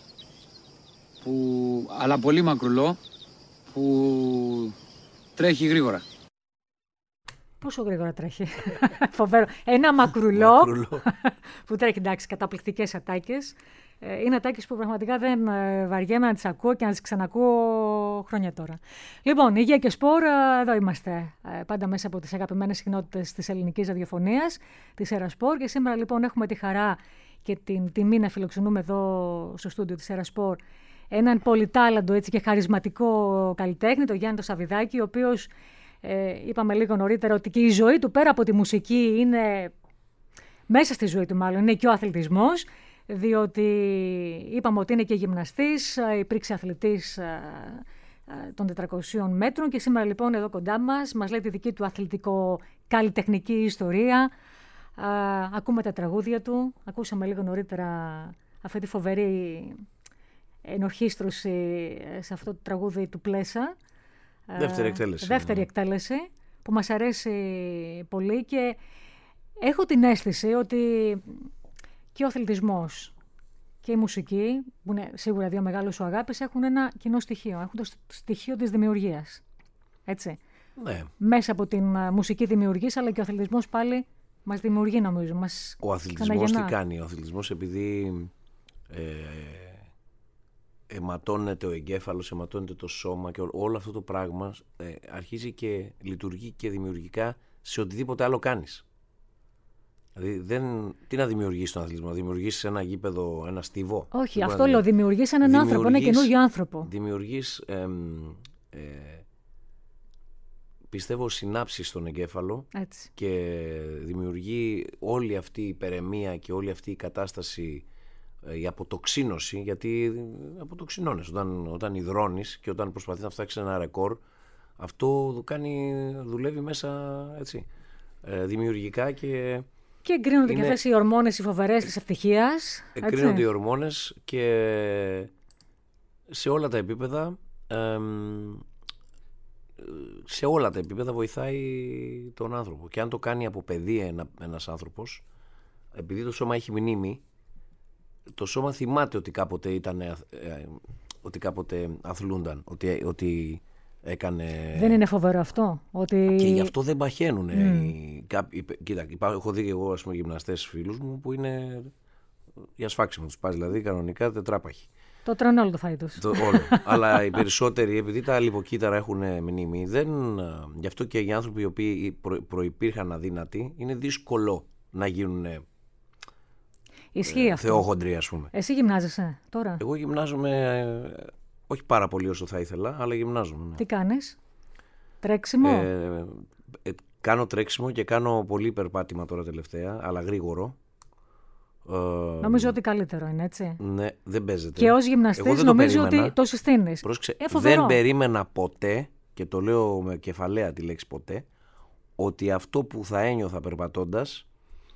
αλλά πολύ μακρουλό, που τρέχει γρήγορα. Πόσο γρήγορα τρέχει? Φοβερό. Ένα μακρουλό που τρέχει, εντάξει, καταπληκτικές ατάκες. Είναι ατάκες που πραγματικά δεν βαριέμαι να τις ακούω και να τις ξανακούω χρόνια τώρα. Λοιπόν, Υγεία και Σπορ, εδώ είμαστε. Πάντα μέσα από τις αγαπημένες συχνότητες της ελληνικής ραδιοφωνίας, της Έρα Σπορ. Και σήμερα λοιπόν έχουμε τη χαρά και την τιμή να φιλοξενούμε εδώ στο στούντιο της Έρα Σπορ έναν πολυτάλαντο έτσι και χαρισματικό καλλιτέχνη, τον Γιάννη το Σαββιδάκη, ο οποίος είπαμε λίγο νωρίτερα ότι και η ζωή του πέρα από τη μουσική είναι, μέσα στη ζωή του μάλλον, είναι και ο αθλητισμός, διότι είπαμε ότι είναι και γυμναστής, υπήρξε αθλητής των 400 μέτρων και σήμερα λοιπόν εδώ κοντά μας λέει τη δική του αθλητικο-καλλιτεχνική ιστορία. Ακούμε τα τραγούδια του, ακούσαμε λίγο νωρίτερα αυτή τη φοβερή ενορχήστρωση σε αυτό το τραγούδι του Πλέσα. Δεύτερη εκτέλεση που μας αρέσει πολύ και έχω την αίσθηση ότι και ο αθλητισμός και η μουσική, που είναι σίγουρα δύο μεγάλες σου αγάπες, έχουν ένα κοινό στοιχείο. Έχουν το στοιχείο της δημιουργίας. Έτσι. Ναι. Μέσα από την μουσική δημιουργής, αλλά και ο αθλητισμός πάλι μας δημιουργεί, νομίζω. Ο αθλητισμός τι κάνει? Ο αθλητισμός, επειδή αιματώνεται ο εγκέφαλος, αιματώνεται το σώμα και όλο αυτό το πράγμα αρχίζει και λειτουργεί και δημιουργικά σε οτιδήποτε άλλο κάνεις. Δηλαδή, τι να δημιουργείς στον αθλητισμό? Δημιουργείς ένα γήπεδο, ένα στίβο? Όχι, αυτό λέω. Δημιουργείς έναν άνθρωπο, ένα καινούργιο άνθρωπο. Δημιουργείς, πιστεύω, συνάψεις στον εγκέφαλο. Έτσι. Και δημιουργεί όλη αυτή η υπερεμία και όλη αυτή η κατάσταση, η αποτοξίνωση, γιατί αποτοξινώνεις όταν υδρώνεις και όταν προσπαθείς να φτιάξεις ένα ρεκόρ, αυτό δουλεύει μέσα έτσι, δημιουργικά και... Και εγκρίνονται και αυτές οι ορμόνες οι φοβερές της ευτυχίας. Εγκρίνονται οι ορμόνες και σε όλα τα επίπεδα, βοηθάει τον άνθρωπο. Και αν το κάνει από παιδί ένας άνθρωπος, επειδή το σώμα έχει μνήμη, το σώμα θυμάται ότι κάποτε αθλούνταν, ότι έκανε... Δεν είναι φοβερό αυτό? Ότι... Και γι' αυτό δεν παχαίνουν. Κοίτα, έχω δει εγώ γυμναστές φίλους μου που είναι για σφάξιμο τους πας, δηλαδή κανονικά τετράπαχοι. Το τρώνε όλο το φαΐ τους. Όλο. Αλλά οι περισσότεροι, επειδή τα λιποκύτταρα έχουν μνήμη, γι' αυτό και οι άνθρωποι οι οποίοι προϋπήρχαν αδύνατοι, είναι δύσκολο να γίνουν θεόχοντροι, ας πούμε. Εσύ γυμνάζεσαι τώρα? Εγώ γυμνάζομαι, όχι πάρα πολύ όσο θα ήθελα, αλλά γυμνάζομαι. Ναι. Τι κάνεις? Τρέξιμο? Κάνω τρέξιμο και κάνω πολύ περπάτημα τώρα τελευταία, αλλά γρήγορο. Νομίζω ότι καλύτερο είναι, έτσι. Ναι, δεν παίζεται. Και ως γυμναστής νομίζω ότι το συστήνεις. Δεν περίμενα ποτέ, και το λέω με κεφαλαία τη λέξη ποτέ, ότι αυτό που θα ένιωθα περπατώντας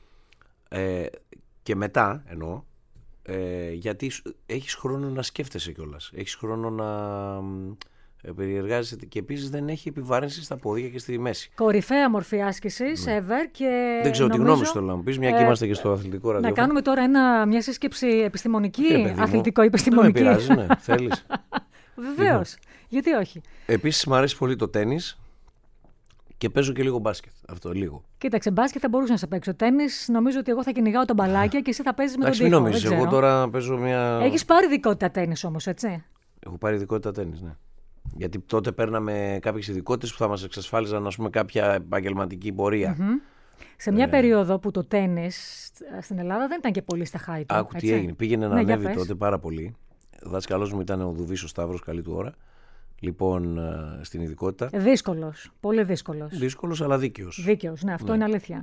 και μετά εννοώ, γιατί έχεις χρόνο να σκέφτεσαι κιόλας, έχεις χρόνο να περιεργάζεσαι και επίσης δεν έχει επιβάρυνση στα πόδια και στη μέση. Κορυφαία μορφή άσκησης, ever. Και δεν ξέρω τι γνώμη σου θέλω να μου πεις, μια και είμαστε και στο αθλητικό ραδιόφωνο. Να κάνουμε τώρα μια σύσκεψη επιστημονική, αθλητικό-επιστημονική. Δεν με πειράζει, ναι, θέλεις. Βεβαίως, γιατί όχι. Επίσης μου αρέσει πολύ το τένις και παίζω και λίγο μπάσκετ. Αυτό λίγο. Κοίταξε, μπάσκετ θα μπορούσα να σε παίξω. Τένις, νομίζω ότι εγώ θα κυνηγάω τον μπαλάκια και εσύ θα παίζεις με τον τοίχο. Μην νομίζεις, εγώ τώρα παίζω μια. Έχεις πάρει ειδικότητα τένις όμως, έτσι? Έχω πάρει ειδικότητα τένις, ναι. Γιατί τότε παίρναμε κάποιες ειδικότητες που θα μας εξασφάλιζαν, ας πούμε, κάποια επαγγελματική πορεία. Σε μια περίοδο που το τένις στην Ελλάδα δεν ήταν και πολύ στα χάη του. Άκου τι έγινε. Πήγαινε να ανέβει τότε πάρα πολύ. Ο δάσκαλός μου ήταν ο Δουβής ο Σταύρος, καλή του ώρα. Λοιπόν, στην ειδικότητα. Δύσκολος. Πολύ δύσκολος. Δύσκολος, αλλά δίκαιος. Δίκαιος, ναι, αυτό είναι αλήθεια.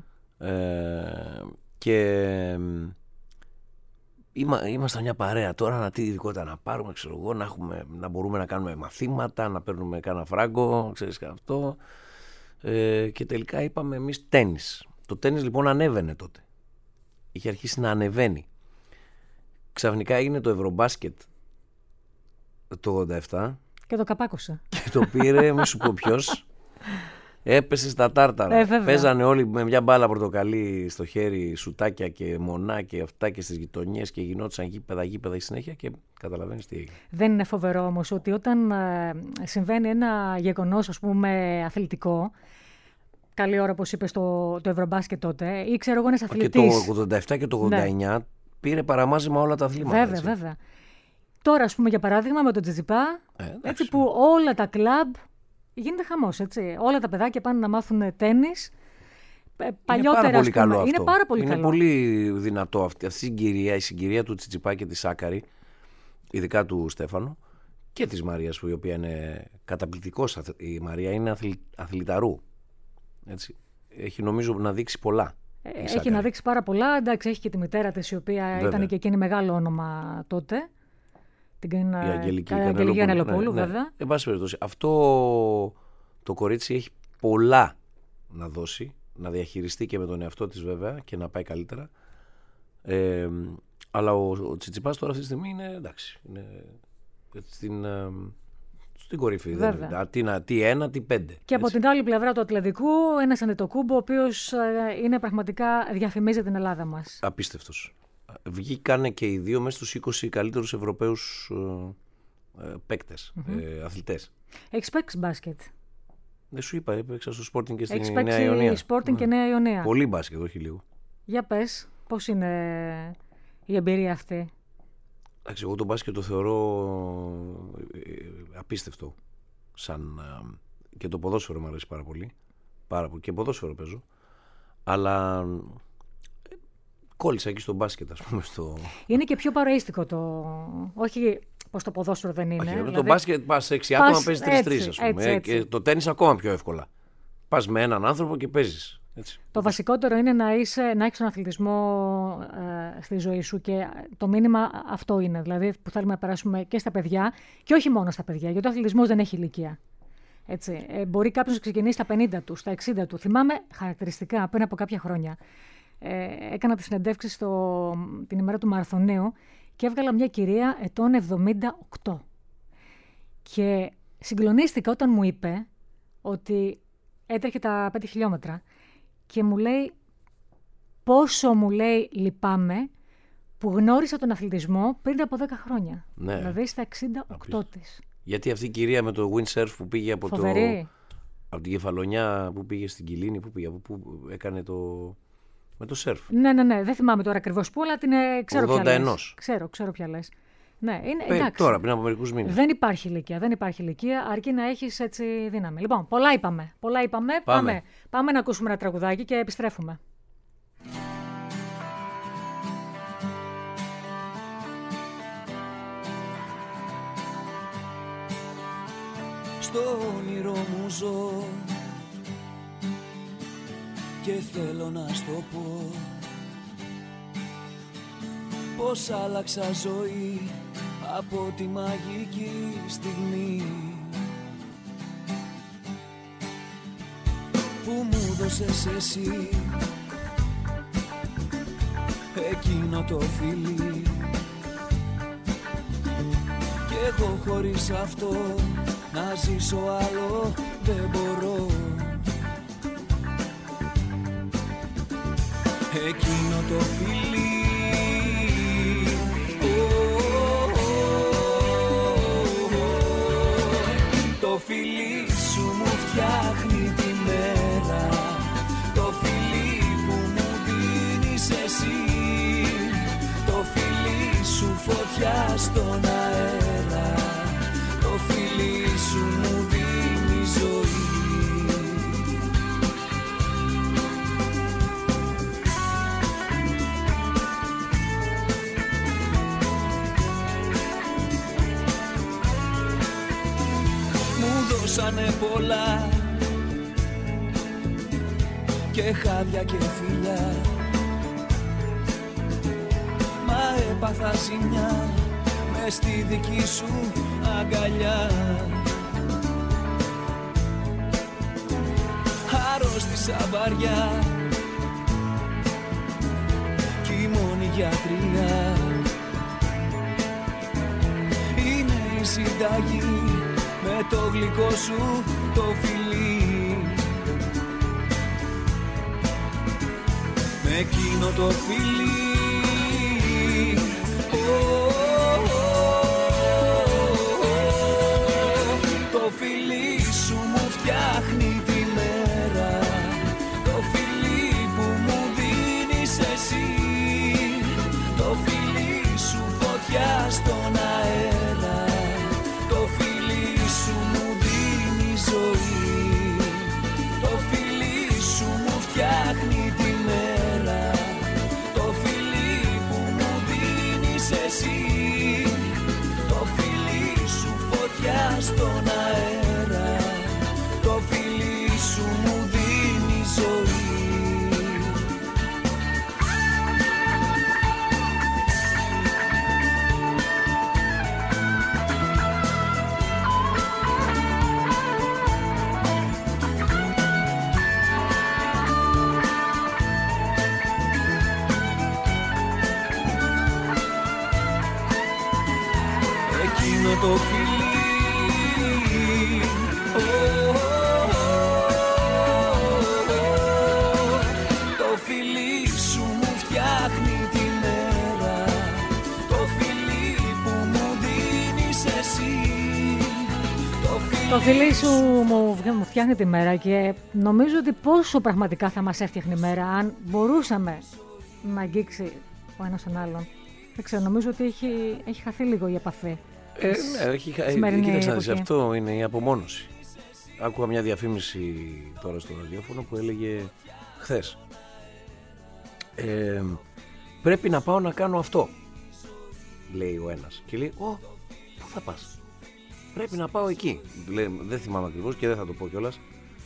Και ήμασταν μια παρέα τώρα, τι ειδικότητα να πάρουμε, ξέρω εγώ, να μπορούμε να κάνουμε μαθήματα, να παίρνουμε κάνα φράγκο, ξέρεις αυτό. Και τελικά είπαμε εμείς τένις. Το τένις λοιπόν ανέβαινε τότε. Είχε αρχίσει να ανεβαίνει. Ξαφνικά έγινε το Ευρωμπάσκετ το 87. Και το καπάκωσε. Και το πήρε, μη σου πω ποιος. Έπεσε στα τάρταρα. Παίζανε όλοι με μια μπάλα πορτοκαλί στο χέρι, σουτάκια και μονά και αυτά και στις γειτονιές και γινόντουσαν γήπεδα στη συνέχεια και καταλαβαίνεις τι έγινε. Δεν είναι φοβερό όμως ότι όταν συμβαίνει ένα γεγονός, ας πούμε, αθλητικό, καλή ώρα όπως είπες το Ευρωμπάσκετ τότε, ή ξέρω εγώ ένας αθλητής. Και το 87 και το 89 πήρε παραμάζημα όλα τα αθλήματα. Βέβαια. Τώρα, ας πούμε, για παράδειγμα, με τον Τσιτσιπά, έτσι που όλα τα κλαμπ γίνεται χαμός, έτσι. Όλα τα παιδάκια πάνε να μάθουν τένις. Παλιότερα, είναι πάρα πολύ καλό αυτό. Είναι πάρα πολύ καλό. Είναι πολύ δυνατό αυτή η συγκυρία του Τσιτσιπά και της Σάκαρη, ειδικά του Στέφανο, και της Μαρίας, η οποία είναι καταπληκτικός. Η Μαρία είναι αθληταρού. Έτσι. Έχει νομίζω να δείξει πολλά. Έχει να δείξει πάρα πολλά. Εντάξει, έχει και τη μητέρα της, η οποία ήταν και εκείνη μεγάλο όνομα τότε. Την Αγγελική Κανελοπούλου, βέβαια. Εν πάση περιπτώσει, αυτό το κορίτσι έχει πολλά να δώσει, να διαχειριστεί και με τον εαυτό της βέβαια και να πάει καλύτερα. Αλλά ο Τσιτσιπάς τώρα αυτή τη στιγμή είναι εντάξει. Είναι στην κορυφή. Τι 1, τι 5. Και από την άλλη πλευρά του Ατλαντικού, ένας Αντετοκούμπο, ο οποίος είναι πραγματικά διαφημίζει την Ελλάδα μας. Απίστευτος. Βγήκανε και οι δύο μέσα στους 20 καλύτερους Ευρωπαίους παίκτες, αθλητές. Έχεις παίξει μπάσκετ? Δεν σου είπα, έπαιξα στο Sporting και στη Νέα Ιωνία. Έχεις παίξει Sporting και Νέα Ιωνία. Πολύ μπάσκετ, όχι λίγο. Για πες, πώς είναι η εμπειρία αυτή? Εντάξει, εγώ το μπάσκετ το θεωρώ απίστευτο. Και το ποδόσφαιρο μου αρέσει πάρα πολύ. Και ποδόσφαιρο παίζω. Αλλά κόλλησα εκεί στο μπάσκετ, ας πούμε. Είναι και πιο παροίστικο όχι πως το ποδόσφαιρο δεν είναι. Δηλαδή, το μπάσκετ πας σε 6 άτομα, παίζεις 3-3, ας πούμε. Έτσι. Και το τένις ακόμα πιο εύκολα. Πας με έναν άνθρωπο και παίζεις. Έτσι. Το βασικότερο είναι να έχεις τον αθλητισμό στη ζωή σου και το μήνυμα αυτό είναι. Δηλαδή που θέλουμε να περάσουμε και στα παιδιά και όχι μόνο στα παιδιά, γιατί ο αθλητισμός δεν έχει ηλικία. Έτσι. Μπορεί κάποιος να ξεκινήσει στα 50 του, στα 60 του. Θυμάμαι χαρακτηριστικά πριν από κάποια χρόνια. Έκανα τις συνεντεύξεις την ημέρα του Μαραθωνίου και έβγαλα μια κυρία ετών 78. Και συγκλονίστηκα όταν μου είπε ότι έτρεχε τα 5 χιλιόμετρα και μου λέει πόσο μου λέει λυπάμαι που γνώρισα τον αθλητισμό πριν από 10 χρόνια. Ναι. Δηλαδή στα 68 της. Γιατί αυτή η κυρία με το windsurf που πήγε από την Κεφαλονιά που πήγε στην Κιλίνη, που έκανε με το σερφ. Ναι. Δεν θυμάμαι τώρα ακριβώς πού, αλλά ξέρω ποια λες. Ξέρω ποια λες. Ναι, εντάξει. Τώρα, πριν από μερικούς μήνες. Δεν υπάρχει ηλικία, αρκεί να έχεις έτσι δύναμη. Λοιπόν, πολλά είπαμε. Πάμε να ακούσουμε ένα τραγουδάκι και επιστρέφουμε. Στο όνειρο μου ζω και θέλω να στο πω πως άλλαξα ζωή από τη μαγική στιγμή που μου δώσες εσύ εκείνο το φιλί κι εγώ χωρίς αυτό να ζήσω άλλο δεν μπορώ. Εκείνο το φιλί το φιλί σου μου φτιάχνει τη μέρα, το φιλί που μου δίνεις εσύ, το φιλί σου φωτιά στον αέρα, το φιλί σου μου δίνει ζωή. Δώσανε πολλά και χάδια και φιλιά, μα έπαθα ζημιά μες στη δική σου αγκαλιά. Αρρώστησα βαριά κι η μόνη γιατριά είναι η συνταγή με το γλυκό σου το φιλί, με εκείνο το φιλί. Το φιλί σου μου φτιάχνει τη μέρα, το φιλί που μου δίνεις εσύ, το φιλί σου φωτιά στον αέρα, το φιλί σου μου δίνει ζωή, το φιλί σου μου φτιάχνει τη μέρα, το φιλί που μου δίνεις εσύ, το φιλί σου φωτιά στον αέρα, το φιλί σου μου δίνει ζωή. Το φιλί, το φιλί σου μου φτιάχνει τη μέρα, το φιλί που μου δίνεις εσύ, το φιλί σου μου φτιάχνει τη μέρα και νομίζω ότι πόσο πραγματικά θα μας έφτιαχνε η μέρα αν μπορούσαμε να αγγίξει ο ένας τον άλλον. Δεν ξέρω, νομίζω ότι έχει χαθεί λίγο η επαφή. Ναι, κοίταξε, αυτό είναι η απομόνωση. Άκουγα μια διαφήμιση τώρα στο ραδιόφωνο που έλεγε χθες πρέπει να πάω να κάνω αυτό, λέει ο ένας και λέει πού θα πας? Πρέπει να πάω εκεί, λέει, δεν θυμάμαι ακριβώς και δεν θα το πω κιόλας.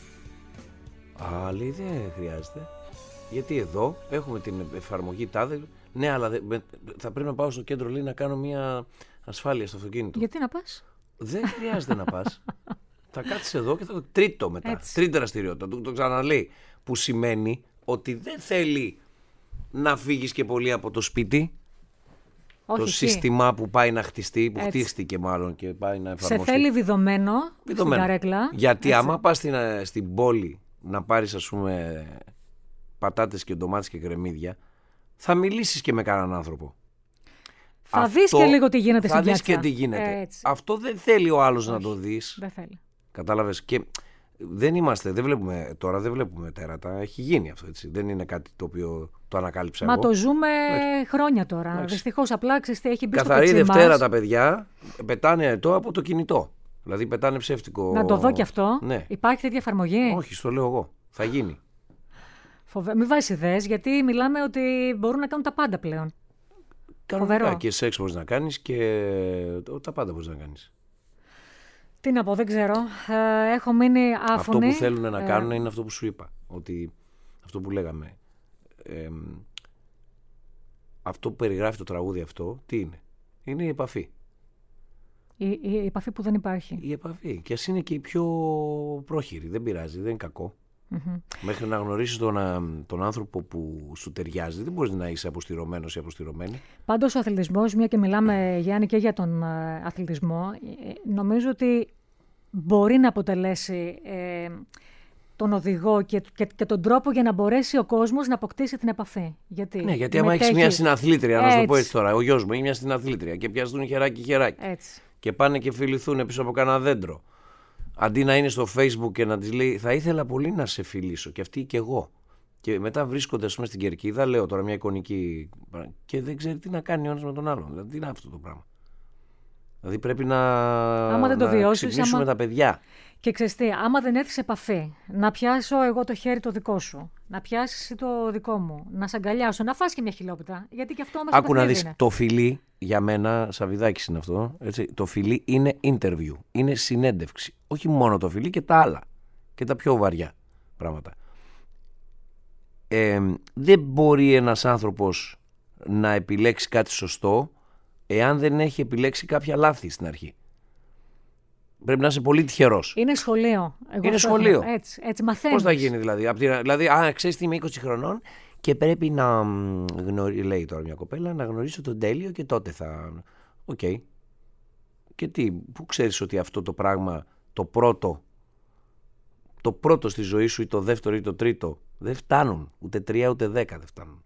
Λέει δεν χρειάζεται, γιατί εδώ έχουμε την εφαρμογή τάδε. Ναι, αλλά θα πρέπει να πάω στο κέντρο, λέει, να κάνω μια ασφάλεια στο αυτοκίνητο. Γιατί να πας? Δεν χρειάζεται να πας. Θα κάτσεις εδώ και θα το τρίτο μετά. Έτσι. Τρίτη δραστηριότητα. Το ξαναλέει. Που σημαίνει ότι δεν θέλει να φύγεις και πολύ από το σπίτι. Όχι, το εκεί. σύστημα που πάει να χτιστεί, που Έτσι. χτίστηκε μάλλον και πάει να εφαρμοστεί. Σε θέλει βιδωμένο στην καρέκλα. Γιατί έτσι. άμα πας στην πόλη να πάρεις, ας πούμε, πατάτες και ντομάτες και κρεμμύδια, θα μιλήσεις και με κανέναν άνθρωπο. Θα δεις και λίγο τι γίνεται στην πιάτσα. Θα δεις και τι γίνεται. Έτσι. Αυτό δεν θέλει ο άλλος Όχι, να το δεις. Δεν θέλει. Κατάλαβες. Και δεν βλέπουμε τέρατα. Έχει γίνει αυτό, έτσι. Δεν είναι κάτι το οποίο το ανακάλυψα Μα εγώ. το ζούμε χρόνια τώρα. Δυστυχώς απλά ξέρεις τι έχει μπει στο Καθαρή πετσί Δευτέρα μας. τα παιδιά πετάνε το από το κινητό. Δηλαδή πετάνε ψεύτικο. Να το δω κι αυτό. Ναι. Υπάρχει τέτοια εφαρμογή. Όχι, στο λέω εγώ. Θα γίνει. Μην βάζεις ιδέες, γιατί μιλάμε ότι μπορούν να κάνουν τα πάντα πλέον. Κανονικά Φοβερό. και σεξ μπορείς να κάνεις και τα πάντα μπορείς να κάνεις. Τι να πω, δεν ξέρω. Έχω μείνει άφωνη. Αυτό που θέλουν να κάνουν είναι αυτό που σου είπα. Ότι αυτό που λέγαμε. Αυτό που περιγράφει το τραγούδι αυτό, τι είναι? Είναι η επαφή. Η επαφή που δεν υπάρχει. Η επαφή. Και ας είναι και η πιο πρόχειρη. Δεν πειράζει, δεν είναι κακό. Μέχρι να γνωρίσεις τον άνθρωπο που σου ταιριάζει, δεν μπορείς να είσαι αποστηρωμένος ή αποστηρωμένη. Πάντως ο αθλητισμός, μια και μιλάμε, Γιάννη, και για τον αθλητισμό, νομίζω ότι μπορεί να αποτελέσει τον οδηγό και τον τρόπο για να μπορέσει ο κόσμος να αποκτήσει την επαφή. Ναι, γιατί άμα έχεις μια συναθλήτρια, να σου το πω έτσι τώρα, ο γιος μου έχει μια συναθλήτρια και πιαστούν χεράκι-χεράκι και πάνε και φιληθούν πίσω από κανένα δέντρο. Αντί να είναι στο Facebook και να της λέει θα ήθελα πολύ να σε φιλήσω και αυτή και εγώ. Και μετά βρίσκονται, ας πούμε, στην κερκίδα, λέω τώρα μια εικονική, και δεν ξέρει τι να κάνει ο ένας με τον άλλον. Δηλαδή, τι είναι αυτό το πράγμα? Δηλαδή πρέπει να ξυπνήσουμε τα παιδιά. Και ξέρεις τι, άμα δεν έρθεις σε επαφή, να πιάσω εγώ το χέρι το δικό σου, να πιάσεις το δικό μου, να σ' αγκαλιάσω, να φας και μια χιλόπιτα. Γιατί και αυτό όμως άκου να δεις, το φιλί, για μένα, Σαββιδάκης είναι αυτό, έτσι, το φιλί είναι interview, είναι συνέντευξη. Όχι μόνο το φιλί και τα άλλα, και τα πιο βαριά πράγματα. Δεν μπορεί ένας άνθρωπος να επιλέξει κάτι σωστό εάν δεν έχει επιλέξει κάποια λάθη στην αρχή. Πρέπει να είσαι πολύ τυχερός. Είναι σχολείο. Είναι σχολείο. Έτσι μαθαίνεις. Πώς θα γίνει δηλαδή, ξέρεις τι, είμαι 20 χρονών και πρέπει να λέει τώρα μια κοπέλα, να γνωρίσω τον Τέλειο και τότε θα... Οκ. Και τι, πού ξέρεις ότι αυτό το πράγμα, το πρώτο στη ζωή σου ή το δεύτερο ή το τρίτο, δεν φτάνουν. Ούτε 3 ούτε 10 δεν φτάνουν.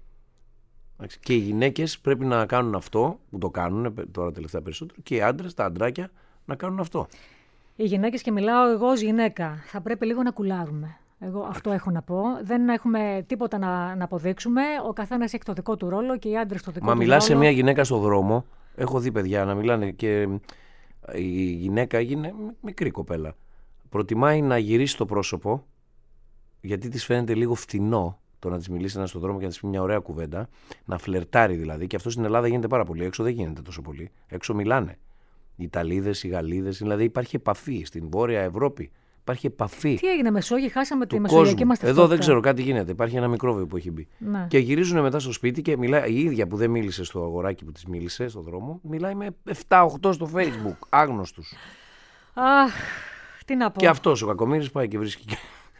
Και οι γυναίκες πρέπει να κάνουν αυτό που το κάνουν τώρα τελευταία περισσότερο, και οι άντρες, τα αντράκια, να κάνουν αυτό. Οι γυναίκες, και μιλάω εγώ ως γυναίκα, θα πρέπει λίγο να κουλάρουμε. Εγώ αυτό έχω να πω. Δεν έχουμε τίποτα να αποδείξουμε. Ο καθένας έχει το δικό του ρόλο και οι άντρες το δικό του ρόλο. Μα μιλάς σε μια γυναίκα στο δρόμο. Έχω δει παιδιά να μιλάνε και η γυναίκα είναι μικρή κοπέλα. Προτιμάει να γυρίσει το πρόσωπο, γιατί της φαίνεται λίγο φτηνό το να της μιλήσει ένα στον δρόμο και να της πει μια ωραία κουβέντα. Να φλερτάρει δηλαδή. Και αυτό στην Ελλάδα γίνεται πάρα πολύ. Έξω δεν γίνεται τόσο πολύ. Έξω μιλάνε. Οι Ιταλίδες, οι Γαλλίδες. Δηλαδή υπάρχει επαφή στην Βόρεια Ευρώπη. Υπάρχει επαφή. Τι έγινε, Μεσόγειο, χάσαμε τη μεσογειακή μας ταυτότητα. Εδώ δεν ξέρω, κάτι γίνεται. Υπάρχει ένα μικρόβιο που έχει μπει. Ναι. Και γυρίζουν μετά στο σπίτι και μιλάει. Η ίδια που δεν μίλησε στο αγοράκι που της μίλησε στον δρόμο, μιλάει με 7-8 στο Facebook. Άγνωστους. Αχ, τι να πω. Και αυτός ο κακομοίρης πάει και βρίσκει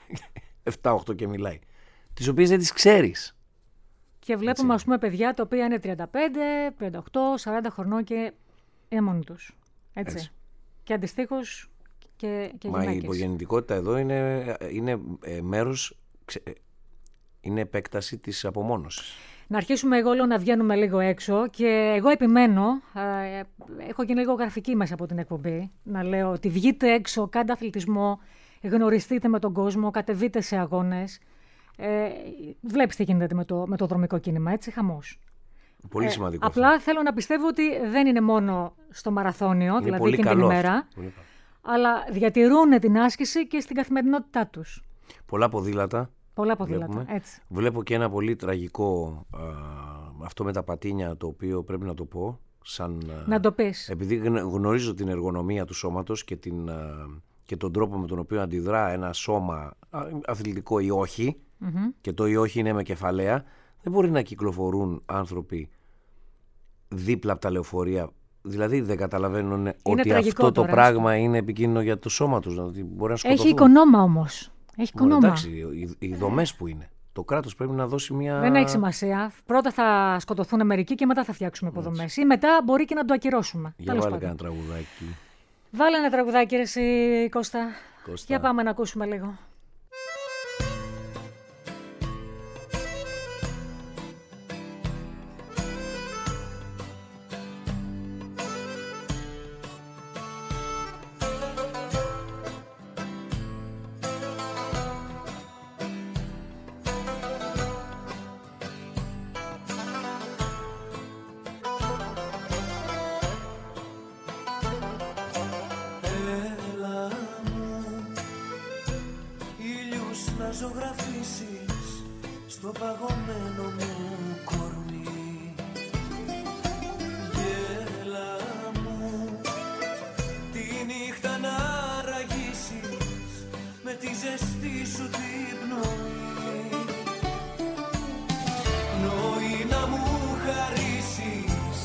7-8 και μιλάει. Τις οποίες δεν τις ξέρεις. Και βλέπουμε, ας πούμε, παιδιά τα οποία είναι 35, 38, 40 χρονών και είναι μόνοι τους. Έτσι. Και αντιστοίχως και Μα γυναίκες. η υπογεννητικότητα εδώ είναι μέρος, είναι επέκταση της απομόνωσης. Να αρχίσουμε εγώ λέω να βγαίνουμε λίγο έξω και εγώ επιμένω, έχω γίνει λίγο γραφική μέσα από την εκπομπή, να λέω ότι βγείτε έξω, κάντε αθλητισμό, γνωριστείτε με τον κόσμο, κατεβείτε σε αγώνες. Βλέπεις τι γίνεται με το δρομικό κίνημα, έτσι, χαμός. Πολύ σημαντικό. Απλά θέλω να πιστεύω ότι δεν είναι μόνο στο μαραθώνιο, είναι δηλαδή πολύ εκείνη την ημέρα, αλλά διατηρούν την άσκηση και στην καθημερινότητά τους. Πολλά ποδήλατα. Πολλά ποδήλατα, έτσι. Βλέπω και ένα πολύ τραγικό, αυτό με τα πατίνια, το οποίο πρέπει να το πω. Να το πεις. Επειδή γνωρίζω την εργονομία του σώματος και τον τρόπο με τον οποίο αντιδρά ένα σώμα, αθλητικό ή όχι, και το ή όχι είναι με κεφαλαία, δεν μπορεί να κυκλοφορούν άνθρωποι δίπλα από τα λεωφορεία Δηλαδή δεν καταλαβαίνουν ότι τραγικό αυτό το τώρα, πράγμα είναι επικίνδυνο για το σώμα τους. Δηλαδή μπορεί να σκοτωθούν. Έχει οικονόμα όμως. Έχει οικονόμα. Εντάξει, οι δομές που είναι. Το κράτος πρέπει να δώσει μια. Δεν έχει σημασία. Πρώτα θα σκοτωθούν μερικοί και μετά θα φτιάξουμε υποδομές. Ή μετά μπορεί και να το ακυρώσουμε. Για βάλε κανένα τραγουδάκι. Βάλε ένα τραγουδάκι, ρε εσύ, Κώστα. Κώστα. Για πάμε να ακούσουμε λίγο. ζωγραφίσεις στο παγωμένο μου κορμί. Γέλα μου τη νύχτα να ραγίσεις με τη ζεστή σου την πνοή. Πνοή να μου χαρίσεις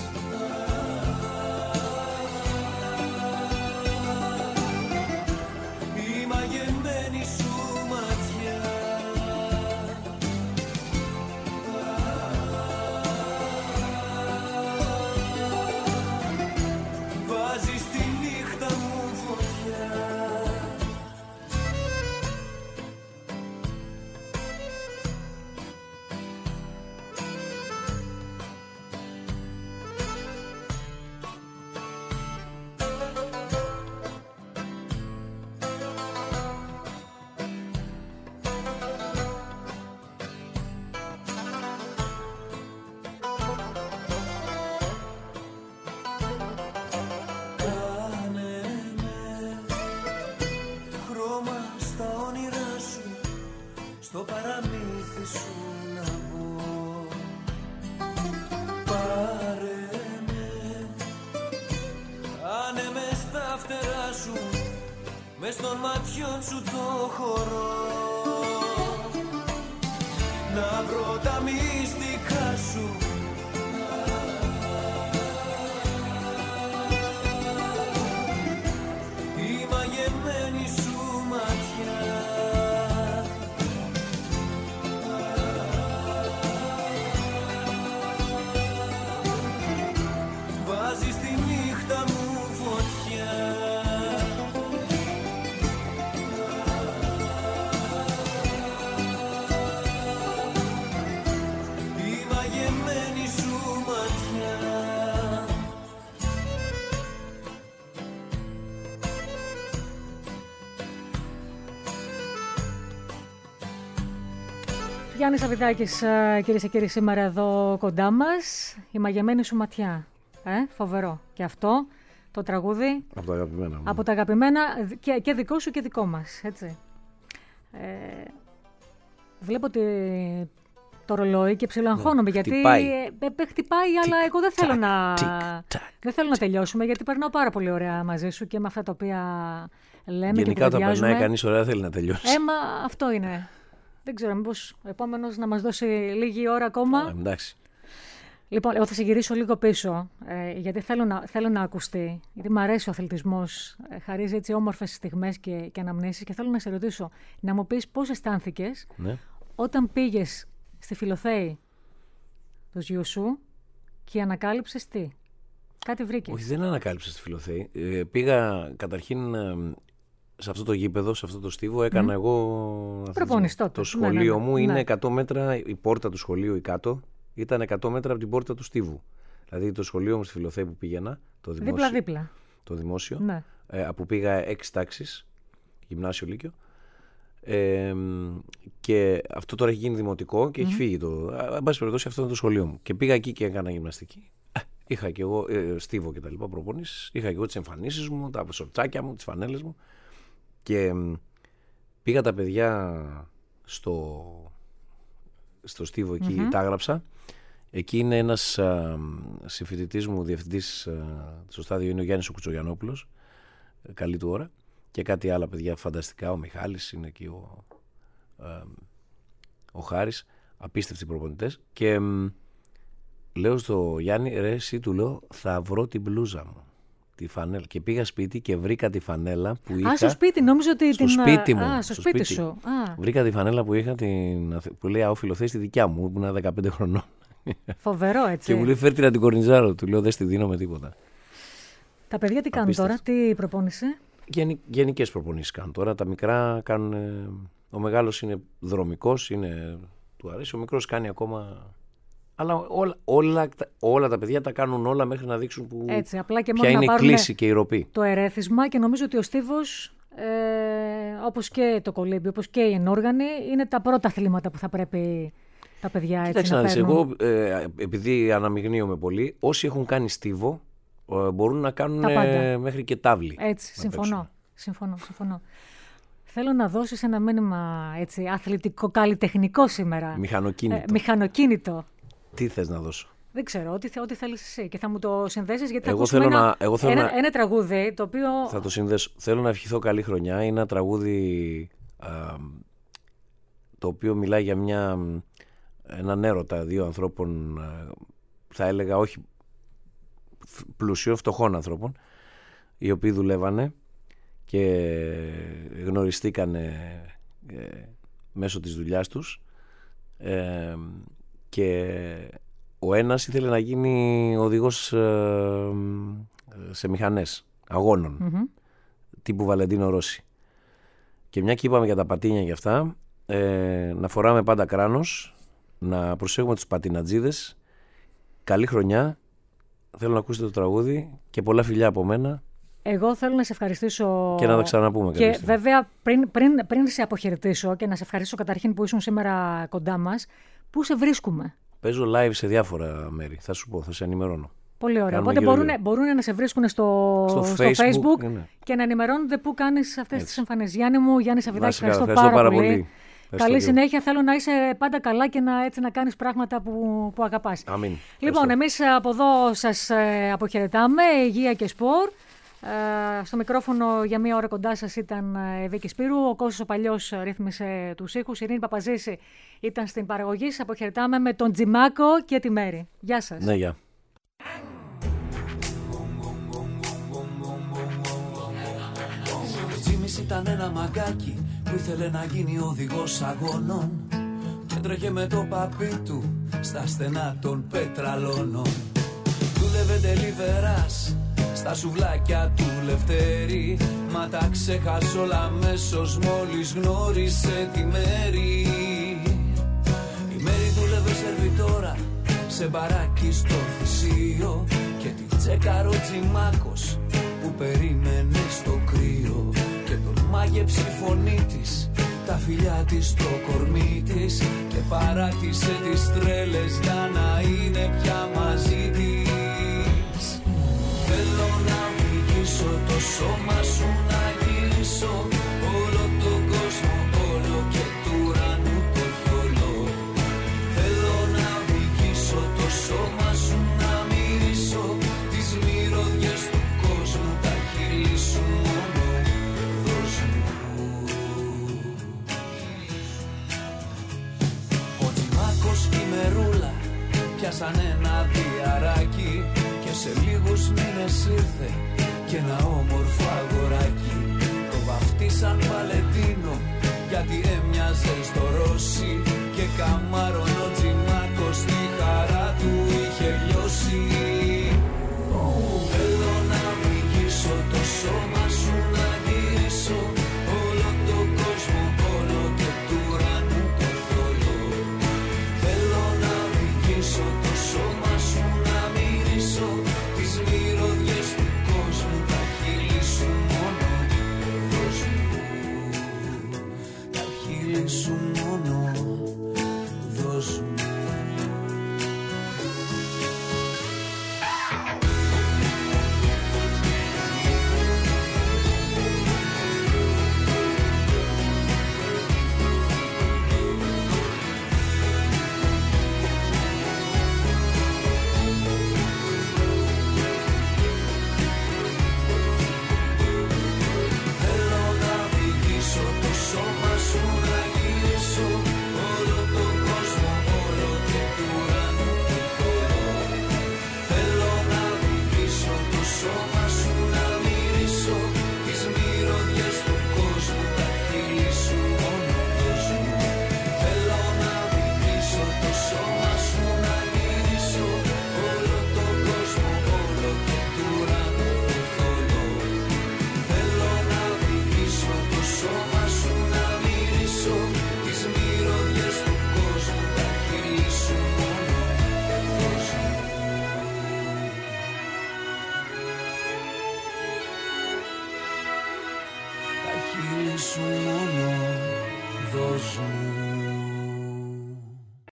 η μαγεμένη σου ματιά. Βάζεις τη νύχτα μου φωτιά. Στο παραμύθι σου να μπω. Πάρε με, άνε με στα φτερά σου, μες των ματιών σου το χορό. Να βρω τα μυστικά σου, η μαγεμένη σου ματιά. Βάζεις τη νύχτα μου φωτιά. Η μαγεμένη σου ματιά. Γιάννης Σαββιδάκης, κυρίες και κύριοι, σήμερα εδώ κοντά μας. Η μαγεμένη σου ματιά. Φοβερό. Και αυτό το τραγούδι Από τα αγαπημένα μου. από τα αγαπημένα και δικό σου και δικό μας. Έτσι. Βλέπω ότι το ρολόι και ψιλοαγχώνομαι γιατί χτυπάει, αλλά εγώ δεν θέλω να τελειώσουμε γιατί περνάω πάρα πολύ ωραία μαζί σου και με αυτά τα οποία λέμε. Γενικά και όταν περνάει κανείς ωραία θέλει να τελειώσει. Μα αυτό είναι. Δεν ξέρω, μήπως ο επόμενος να μας δώσει λίγη ώρα ακόμα. Εντάξει. Λοιπόν, εγώ θα σε γυρίσω λίγο πίσω, γιατί θέλω να ακουστεί. Γιατί μου αρέσει ο αθλητισμός, χαρίζει έτσι όμορφες στιγμές και αναμνήσεις και θέλω να σε ρωτήσω, να μου πεις πώς αισθάνθηκες όταν πήγες στη Φιλοθέη τους γιους σου και ανακάλυψες τι. Κάτι βρήκες. Όχι, δεν ανακάλυψα στη Φιλοθέη. Πήγα καταρχήν σε αυτό το γήπεδο, σε αυτό το στίβο, έκανα εγώ το σχολείο μου. Είναι 100 μέτρα, η πόρτα του σχολείου η κάτω ήταν 100 μέτρα από την πόρτα του στίβου. Δηλαδή το σχολείο μου στη Φιλοθέη που πήγαινα, το δημόσιο. Δίπλα-δίπλα. Το δημόσιο, ναι. Που πήγα 6 τάξεις, γυμνάσιο, λύκειο. Και αυτό τώρα έχει γίνει δημοτικό και έχει φύγει το. Εν πάση περιπτώσει, αυτό είναι το σχολείο μου. Και πήγα εκεί και έκανα γυμναστική. Είχα και εγώ στίβο και τα λοιπά προπονήσεις. Είχα και εγώ τις εμφανίσεις μου, τα σορτσάκια μου, τις φανέλες μου. Και πήγα τα παιδιά στο στίβο εκεί, τα έγραψα. Εκεί είναι ένας συμφοιτητής μου, διευθυντής στο στάδιο, είναι ο Γιάννης ο Κουτσογιαννόπουλος. Καλή του ώρα. Και κάτι άλλα παιδιά φανταστικά. Ο Μιχάλης είναι εκεί, ο Χάρης. Απίστευτοι προπονητές. Και λέω στο Γιάννη, ρε εσύ, του λέω, θα βρω την μπλούζα μου. Τη φανέλα. Και πήγα σπίτι και βρήκα τη φανέλα που είχα. Στο σπίτι, νόμιζα ότι στο σπίτι μου. Στο σπίτι σου. Βρήκα τη φανέλα που είχα, που λέει άοφιλο θέση, τη δικιά μου, που ήμουν 15 χρονών. Φοβερό, έτσι. Και μου λέει φέρτε να την κορνιζάρω. Του λέω δεν στη δίνω με τίποτα. Τα παιδιά τι κάνουν τώρα, τι προπόνησε? Γενικές προπονήσεις κάνουν τώρα. Τα μικρά κάνουν. Ο μεγάλος είναι δρομικός, του αρέσει. Ο μικρός κάνει ακόμα. Αλλά όλα τα παιδιά τα κάνουν όλα μέχρι να δείξουν που έτσι, απλά και ποια είναι η κλίση και η ροπή. Το ερέθισμα, και νομίζω ότι ο στίβος, όπως και το κολύμπι, όπως και η ενόργανη, είναι τα πρώτα αθλήματα που θα πρέπει τα παιδιά έτσι να παίρνουν. Εγώ, επειδή αναμειγνύομαι πολύ, όσοι έχουν κάνει στίβο μπορούν να κάνουν μέχρι και τάβλη. Έτσι, συμφωνώ. Θέλω να δώσεις ένα μήνυμα έτσι, αθλητικό, καλλιτεχνικό σήμερα. Μηχανοκίνητο. Τι θες να δώσω? Δεν ξέρω, ό,τι θέλεις εσύ. Και θα μου το συνδέσεις, γιατί θα ακούσουμε ένα τραγούδι το οποίο... Θα το συνδέσω. Θέλω να ευχηθώ καλή χρονιά. Είναι ένα τραγούδι το οποίο μιλάει για έναν έρωτα δύο ανθρώπων, θα έλεγα όχι πλουσιών, φτωχών ανθρώπων, οι οποίοι δουλεύανε και γνωριστήκανε μέσω της δουλειάς τους, και ο ένας ήθελε να γίνει οδηγός σε μηχανές αγώνων, τύπου Βαλεντίνο Ρώση. Και μια και είπαμε για τα πατίνια και αυτά, να φοράμε πάντα κράνος, να προσέχουμε τους πατινατζίδες. Καλή χρονιά, θέλω να ακούσετε το τραγούδι και πολλά φιλιά από μένα. Εγώ θέλω να σε ευχαριστήσω. Και να τα ξαναπούμε. Και βέβαια, πριν σε αποχαιρετήσω και να σε ευχαριστήσω καταρχήν που ήσουν σήμερα κοντά μας, πού σε βρίσκουμε? Παίζω live σε διάφορα μέρη. Θα σου πω, θα σε ενημερώνω. Πολύ ωραία. Οπότε μπορούν να σε βρίσκουν στο Facebook και να ενημερώνονται πού κάνεις αυτές τις εμφανίσεις. Γιάννη μου, Γιάννη Σαββιδάκη, ευχαριστώ πάρα πολύ. Καλή συνέχεια. Θέλω να είσαι πάντα καλά και να κάνεις πράγματα που αγαπάς. Αμήν. Λοιπόν, εμείς από εδώ σας αποχαιρετάμε. Υγεία και σπορ. Στο μικρόφωνο για μία ώρα κοντά σας ήταν η Βίκη Σπύρου. Ο Κώστας ο Παλιός ρύθμισε τους ήχους. Η Ειρήνη Παπαζήση ήταν στην παραγωγή. Σας αποχαιρετάμε με τον Τζιμάκο και τη Μέρη. Γεια σας. Ναι, γεια. Ο Τζίμις ήταν ένα μαγκάκι που ήθελε να γίνει οδηγός αγώνων και τρέχε με το παπί του στα στενά των πετραλώνων. Δούλευε τελιβεράς στα σουβλάκια του Λευτέρη, μα τα ξέχασε όλα αμέσως μόλις γνώρισε τη Μέρη. Η Μέρη δούλευε σερβιτόρα σε μπαράκι στο Θησίο και την τσέκαρε ο Τζιμάκος που περίμενε στο κρύο και τον μάγεψε η φωνή της, τα φιλιά της στο κορμί της και παράτησε τις τρέλες για να είναι πια μαζί της. Θέλω να οδηγήσω το σώμα σου, να γυρίσω όλο τον κόσμο, όλο και του ουρανού το θολό. Θέλω να οδηγήσω το σώμα σου, να μυρίσω τις μυρωδιές του κόσμου, τα χείλη σου μόνο δώσ' μου. Ο Τζιμάκος και η Μερούλα πιάσαν ένα διαράκι και σε λίγους μήνες ήρθε και ένα όμορφο